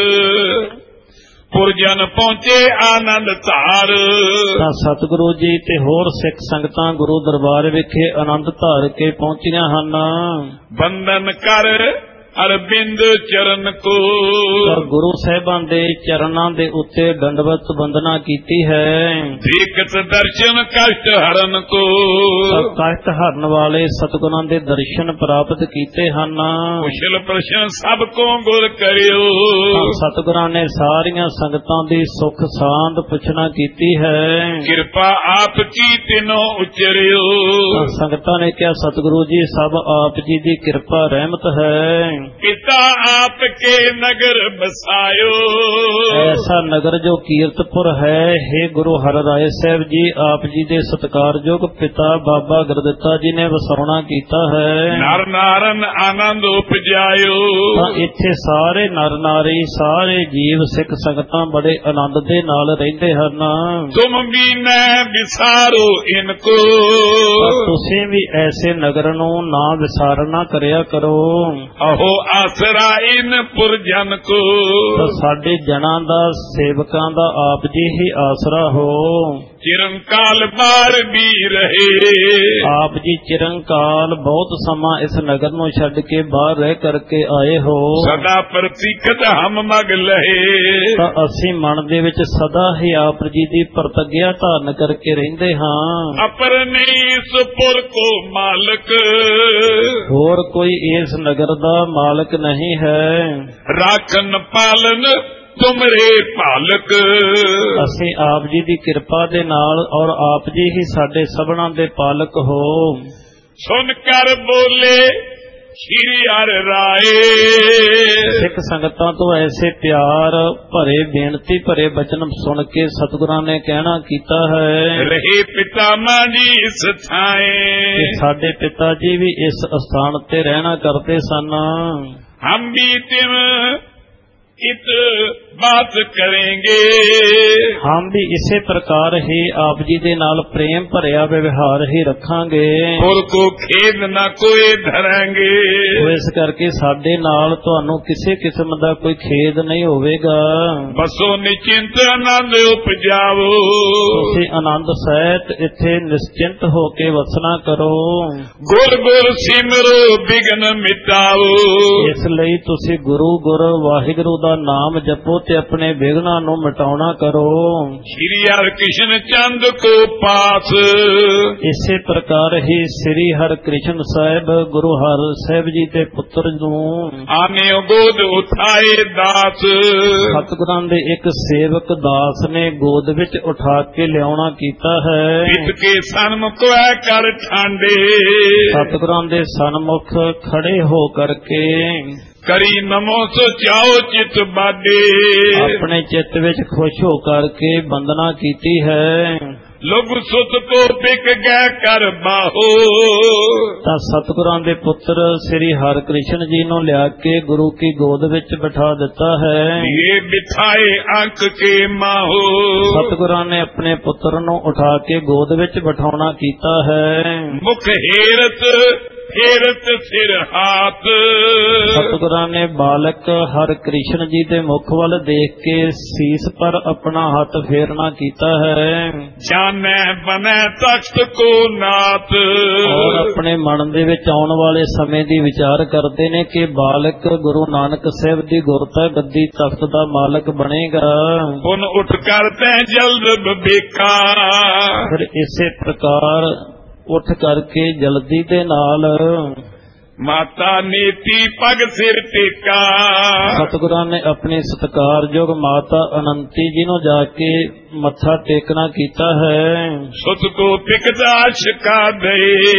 ਪੁਰਜਨ ਪਹੁੰਚੇ ਆਨੰਦ ਧਾਰ। ਤਾਂ ਸਤਿਗੁਰੂ ਜੀ ਤੇ ਹੋਰ ਸਿੱਖ ਸੰਗਤਾਂ ਗੁਰੂ ਦਰਬਾਰ ਵਿਖੇ ਆਨੰਦ ਧਾਰ ਕੇ ਪਹੁੰਚੀਆਂ ਹਨ। ਬੰਧਨ ਕਰ ਅਰਬਿੰਦ ਚਰਨ ਕੋ। ਗੁਰੂ ਸਾਹਿਬਾਂ ਦੇ ਚਰਨਾਂ ਦੇ ਉੱਤੇ ਦੰਡਵਤ ਬੰਦਨਾ ਕੀਤੀ ਹੈ। ਦੇਖਤ ਦਰਸ਼ਨ ਕਸ਼ਟ ਹਰਨ ਕੋ। ਕਸ਼ਟ ਹਰਨ ਵਾਲੇ ਸਤਿਗੁਰਾਂ ਦੇ ਦਰਸ਼ਨ ਪ੍ਰਾਪਤ ਕੀਤੇ ਹਨ। ਕੁਸ਼ਲ ਪ੍ਰਸ਼ਨ ਸਭ ਕੋ ਗੁਰ ਕਰਿਓ। ਸਤਿਗੁਰਾਂ ਨੇ ਸਾਰੀਆਂ ਸੰਗਤਾਂ ਦੀ ਸੁਖ ਸਾਂਦ ਪੁੱਛਣਾ ਕੀਤੀ ਹੈ। ਕਿਰਪਾ ਆਪ ਕੀ ਤਿਨੋ ਉਚਰਿਓ। ਸੰਗਤਾਂ ਨੇ ਕਿਹਾ ਸਤਿਗੁਰੂ ਜੀ ਸਭ ਆਪ ਜੀ ਦੀ ਕਿਰਪਾ ਰਹਿਮਤ ਹੈ। ਪਿਤਾ ਆਪ ਕੇ ਨਗਰ ਬਸਾਇਓ। ਐਸਾ ਨਗਰ ਜੋ ਕੀਰਤਪੁਰ ਹੈ। हे ਗੁਰੂ ਹਰਿ ਰਾਏ ਸਾਹਿਬ ਜੀ ਆਪ ਜੀ ਦੇ ਸਤਿਕਾਰਯੋਗ ਪਿਤਾ ਬਾਬਾ ਗੁਰਦਿੱਤਾ ਜੀ ਨੇ ਵਸਾਉਣਾ ਕੀਤਾ ਹੈ। ਨਰ ਨਾਰਨ ਆਨੰਦ ਉਪਜਾਇਓ। ਤਾਂ ਇੱਥੇ ਸਾਰੇ ਨਰ ਨਾਰੀ ਸਾਰੇ ਜੀਵ ਸਿੱਖ ਸੰਗਤਾਂ ਬੜੇ ਆਨੰਦ ਦੇ ਨਾਲ ਰਹਿੰਦੇ ਹਨ। ਤੁਮ ਵੀ ਮੈਂ ਵਿਸਾਰੋ ਇਨਕੋ। ਤੁਸੀਂ ਵੀ ਐਸੇ ਨਗਰ ਨੂੰ ਨਾ ਵਿਸਾਰਨਾ ਕਰਿਆ ਕਰੋ। ਆਹੋ ਆਸਰਾ ਇਨ ਪੁਰਜਨ ਕੋ। ਸਾਡੇ ਜਨਾਂ ਦਾ ਸੇਵਕਾਂ ਦਾ ਆਪ ਜੀ ਹੀ ਆਸਰਾ ਹੋ। ਚਿਰੰਕਾਲ ਬਾਰ ਵੀ ਰਹੇ। ਆਪ ਜੀ ਚਿਰੰਕਾਲ ਬਹੁਤ ਸਮਾਂ ਇਸ ਨਗਰ ਨੂੰ ਛੱਡ ਕੇ ਬਾਹਰ ਰਹਿ ਕਰਕੇ ਆਏ ਹੋ। ਸਦਾ ਪ੍ਰਤੀਕਤ ਹਮ ਮਗ ਲਹੇ। ਤਾਂ ਅਸੀਂ ਮਨ ਦੇ ਵਿੱਚ ਸਦਾ ਹੀ ਆਪ ਜੀ ਦੀ ਪ੍ਰਤਿਗਿਆ ਧਾਰਨ ਕਰਕੇ ਰਹਿੰਦੇ ਹਾਂ। ਅਪਰ ਨਹੀਂ ਸੁਪੁਰ ਕੋ ਮਾਲਕ। ਹੋਰ ਕੋਈ ਇਸ ਨਗਰ ਦਾ ਮਾਲਕ ਨਹੀਂ ਹੈ। ਰਾਖਨ ਪਾਲਨ ਤੁਮਰੇ ਭਾਲਕ। ਅਸੀਂ ਆਪ ਜੀ ਦੀ ਕਿਰਪਾ ਦੇ ਨਾਲ ਔਰ ਆਪ ਜੀ ਹੀ ਸਾਡੇ ਸਭਨਾਂ ਦੇ ਪਾਲਕ ਹੋ। ਸੁਨ ਕਰ ਬੋਲੇ ਸ਼੍ਰੀ ਹਰਿ ਰਾਏ। ਸਿੱਖ ਸੰਗਤਾਂ ਤੋਂ ਐਸੇ ਪਿਆਰ ਭਰੇ ਬੇਨਤੀ ਭਰੇ ਬਚਨ ਸੁਣ ਕੇ ਸਤਿਗੁਰਾਂ ਨੇ ਕਹਿਣਾ ਕੀਤਾ ਹੈ, ਰਹੇ ਪਿਤਾਮਾ ਜੀ ਇਸ ਥਾਏ। ਕਿ ਸਾਡੇ ਪਿਤਾ ਜੀ ਵੀ ਇਸ ਸਥਾਨ ਤੇ ਰਹਿਣਾ ਕਰਦੇ ਸਨ। ਹਮ ਵੀ ਤਿਮ ਇਤ ਬਾਤ ਕरेंगे। ਹਮ ਵੀ ਇਸੇ ਪ੍ਰਕਾਰ ਹੀ ਆਪ ਜੀ ਦੇ ਨਾਲ ਪ੍ਰੇਮ ਭਰਿਆ ਵਿਵਹਾਰ ਹੀ ਰੱਖਾਂਗੇ। ਹੋਰ ਕੋ ਖੇਦ ਨਾ ਕੋਈ ਧਰਾਂਗੇ। ਇਸ ਕਰਕੇ ਸਾਡੇ ਨਾਲ ਤੁਹਾਨੂੰ ਕਿਸੇ ਕਿਸਮ ਦਾ ਕੋਈ ਖੇਦ ਨਹੀਂ ਹੋਵੇਗਾ। ਬਸੋ ਨਿਚਿੰਤ ਆਨੰਦ ਉਪਜਾਵੋ। ਤੁਸੀਂ ਆਨੰਦ ਸਹਿਤ ਇੱਥੇ ਨਿਸ਼ਚਿੰਤ ਹੋ ਕੇ ਵਸਣਾ ਕਰੋ। ਗੁਰ ਗੁਰ ਸਿਮਰੋ ਬਿਗਨ ਮਿਟਾਵੋ। ਇਸ ਲਈ ਤੁਸੀਂ ਗੁਰੂ ਗੁਰ ਵਾਹਿਗੁਰੂ ਦਾ ਨਾਮ ਜਪੋ ਤੇ ਆਪਣੇ ਵਿਘਨਾਂ ਨੂੰ ਮਿਟਾਉਣਾ ਕਰੋ। ਸ਼੍ਰੀ ਹਰਿ ਕ੍ਰਿਸ਼ਨ ਚੰਦ ਕੋ ਪਾਸ। ਇਸੇ ਪ੍ਰਕਾਰ ਹੀ ਸ੍ਰੀ ਹਰਿ ਕ੍ਰਿਸ਼ਨ ਸਾਹਿਬ ਗੁਰੂ ਹਰਿ ਸਾਹਿਬ ਜੀ ਦੇ ਪੁੱਤਰ ਨੂੰ ਆਨਿਓ ਗੋਦ ਉਠਾਏ ਦਾਸ। ਸਤਿਗੁਰਾਂ ਦੇ ਇੱਕ ਸੇਵਕ ਦਾਸ ਨੇ ਗੋਦ ਵਿੱਚ ਉਠਾ ਕੇ ਲਿਆਉਣਾ ਕੀਤਾ ਹੈ। ਪਿਤ ਕੇ ਸਨਮੁਖ ਹੈ ਕਰ ਠਾਂਡੇ। ਸਤਿਗੁਰਾਂ ਦੇ ਸਨਮੁਖ ਖੜੇ ਹੋ ਕਰਕੇ ਕਰੀ ਨਮੋ ਸੋ ਚਾਓ ਚਿਤ ਬਾਡੇ। ਆਪਣੇ ਚਿੱਤ ਵਿੱਚ ਖੁਸ਼ ਹੋ ਕਰਕੇ ਬੰਦਨਾ ਕੀਤੀ ਹੈ। ਲੋਗ ਸੁਤ ਕੋ ਪਿਕ ਗਏ ਕਰ ਬਾਹੋ। ਤਾਂ ਸਤਿਗੁਰਾਂ ਦੇ ਪੁੱਤਰ ਸ੍ਰੀ ਹਰਿ ਕ੍ਰਿਸ਼ਨ ਜੀ ਨੂੰ ਲਿਆ ਕੇ ਗੁਰੂ ਕੀ ਗੋਦ ਵਿੱਚ ਬਿਠਾ ਦਿੱਤਾ ਹੈ। ਇਹ ਬਿਠਾਏ ਅੰਕ ਕੇ ਮਾਹੋ। ਸਤਿਗੁਰਾਂ ਨੇ ਆਪਣੇ ਪੁੱਤਰ ਨੂੰ ਉਠਾ ਕੇ ਗੋਦ ਵਿੱਚ ਬਿਠਾਉਣਾ ਕੀਤਾ ਹੈ। ਮੁਖ ਹੇਰਤ ਫੇਰਤ ਸਿਰ ਹਾਥ। ਸਤਿਗੁਰਾਂ ਨੇ ਬਾਲਕ ਹਰਿ ਕ੍ਰਿਸ਼ਨ ਜੀ ਦੇ ਮੁਖ ਵੱਲ ਦੇਖ ਕੇ ਸੀਸ ਪਰ ਆਪਣਾ ਹੱਥ ਫੇਰਨਾ ਕੀਤਾ ਹੈ। ਜਾਣੈ ਬਨੈ ਤਖਤ ਕੋ ਨਾਥ। ਔਰ ਆਪਣੇ ਮਨ ਦੇ ਵਿੱਚ ਆਉਣ ਵਾਲੇ ਸਮੇਂ ਦੀ ਵਿਚਾਰ ਕਰਦੇ ਨੇ ਕਿ ਬਾਲਕ ਗੁਰੂ ਨਾਨਕ ਸਾਹਿਬ ਦੀ ਗੁਰਤਾ ਗੱਦੀ ਤਖਤ ਦਾ ਮਾਲਕ ਬਣੇਗਾ। ਹੁਣ ਉੱਠ ਕਰ ਤੈ ਜਲਦ ਬਵੇਖਾ। ਫਿਰ ਇਸੇ ਪ੍ਰਕਾਰ ਉੱਠ ਕਰਕੇ ਜਲਦੀ ਦੇ ਨਾਲ ਮਾਤਾ ਨੀਤੀ ਪਗ ਸਿਰ ਟੇਕਾ। ਸਤਿਗੁਰਾਂ ਨੇ ਆਪਣੇ ਸਤਿਕਾਰਯੋਗ ਮਾਤਾ ਅਨੰਤੀ ਜੀ ਨੂੰ ਜਾ ਕੇ ਮੱਥਾ ਟੇਕਣਾ ਕੀਤਾ ਹੈ। ਸੁਤ ਕੋ ਪਿਕਦਾ ਸ਼ਿਕਾ ਦੇ।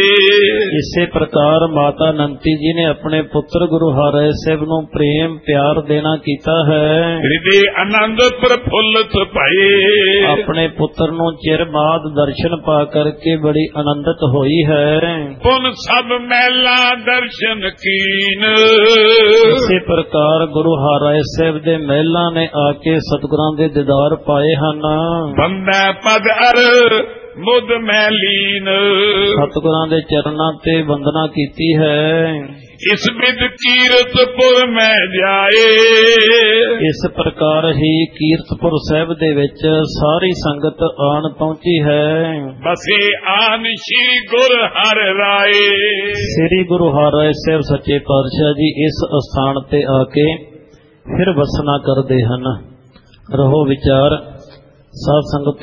ਇਸੇ ਪ੍ਰਕਾਰ ਮਾਤਾ ਅਨੰਤੀ ਜੀ ਨੇ ਆਪਣੇ ਪੁੱਤਰ ਗੁਰੂ ਹਰਿ ਸਾਹਿਬ ਨੂੰ ਪ੍ਰੇਮ ਪਿਆਰ ਦੇਣਾ ਕੀਤਾ ਹੈ। ਹਿਰਦੇ ਆਨੰਦ ਪ੍ਰਫੁੱਲਤ ਭਏ। ਆਪਣੇ ਪੁੱਤਰ ਨੂੰ ਚਿਰ ਬਾਅਦ ਦਰਸ਼ਨ ਪਾ ਕਰਕੇ ਬੜੀ ਆਨੰਦਿਤ ਹੋਈ ਹੈ। ਪੁਨ ਸਭ ਮਹਿਲਾ ਦਰਸ਼ਨ ਕੀਨ। ਇਸੇ ਪ੍ਰਕਾਰ ਗੁਰੂ ਹਰਿ ਸਾਹਿਬ ਦੇ ਮਹਿਲਾਂ ਨੇ ਆ ਕੇ ਸਤਿਗੁਰਾਂ ਦੇ ਦੀਦਾਰ ਪਾਏ ਹਨ। ਬੰਦਾ ਪਦ ਅਰ ਮੁਦ ਮੈਂ ਲੀਨ। ਸਤਿਗੁਰਾਂ ਦੇ ਚਰਨਾਂ ਤੇ ਵੰਦਨਾ ਕੀਤੀ ਹੈ। ਇਸ ਬਿਦ ਕੀਰਤਪੁਰ ਮੈਂ ਜਾਏ। ਇਸ ਪ੍ਰਕਾਰ ਹੀ ਕੀਰਤਪੁਰ ਸਾਹਿਬ ਦੇ ਵਿੱਚ ਸਾਰੀ ਸੰਗਤ ਆਣ ਪਹੁੰਚੀ ਹੈ। ਬਸੇ ਆਨ ਸ਼੍ਰੀ ਗੁਰ ਹਰਿ ਰਾਏ। ਸ੍ਰੀ ਗੁਰੂ ਹਰਿ ਸਾਹਿਬ ਸੱਚੇ ਪਾਤਸ਼ਾਹ ਜੀ ਇਸ ਸਥਾਨ ਤੇ ਆ ਕੇ ਫਿਰ ਵਸਣਾ ਕਰਦੇ ਹਨ। ਰਹੋ ਵਿਚਾਰ ਸਾਧ ਸੰਗਤ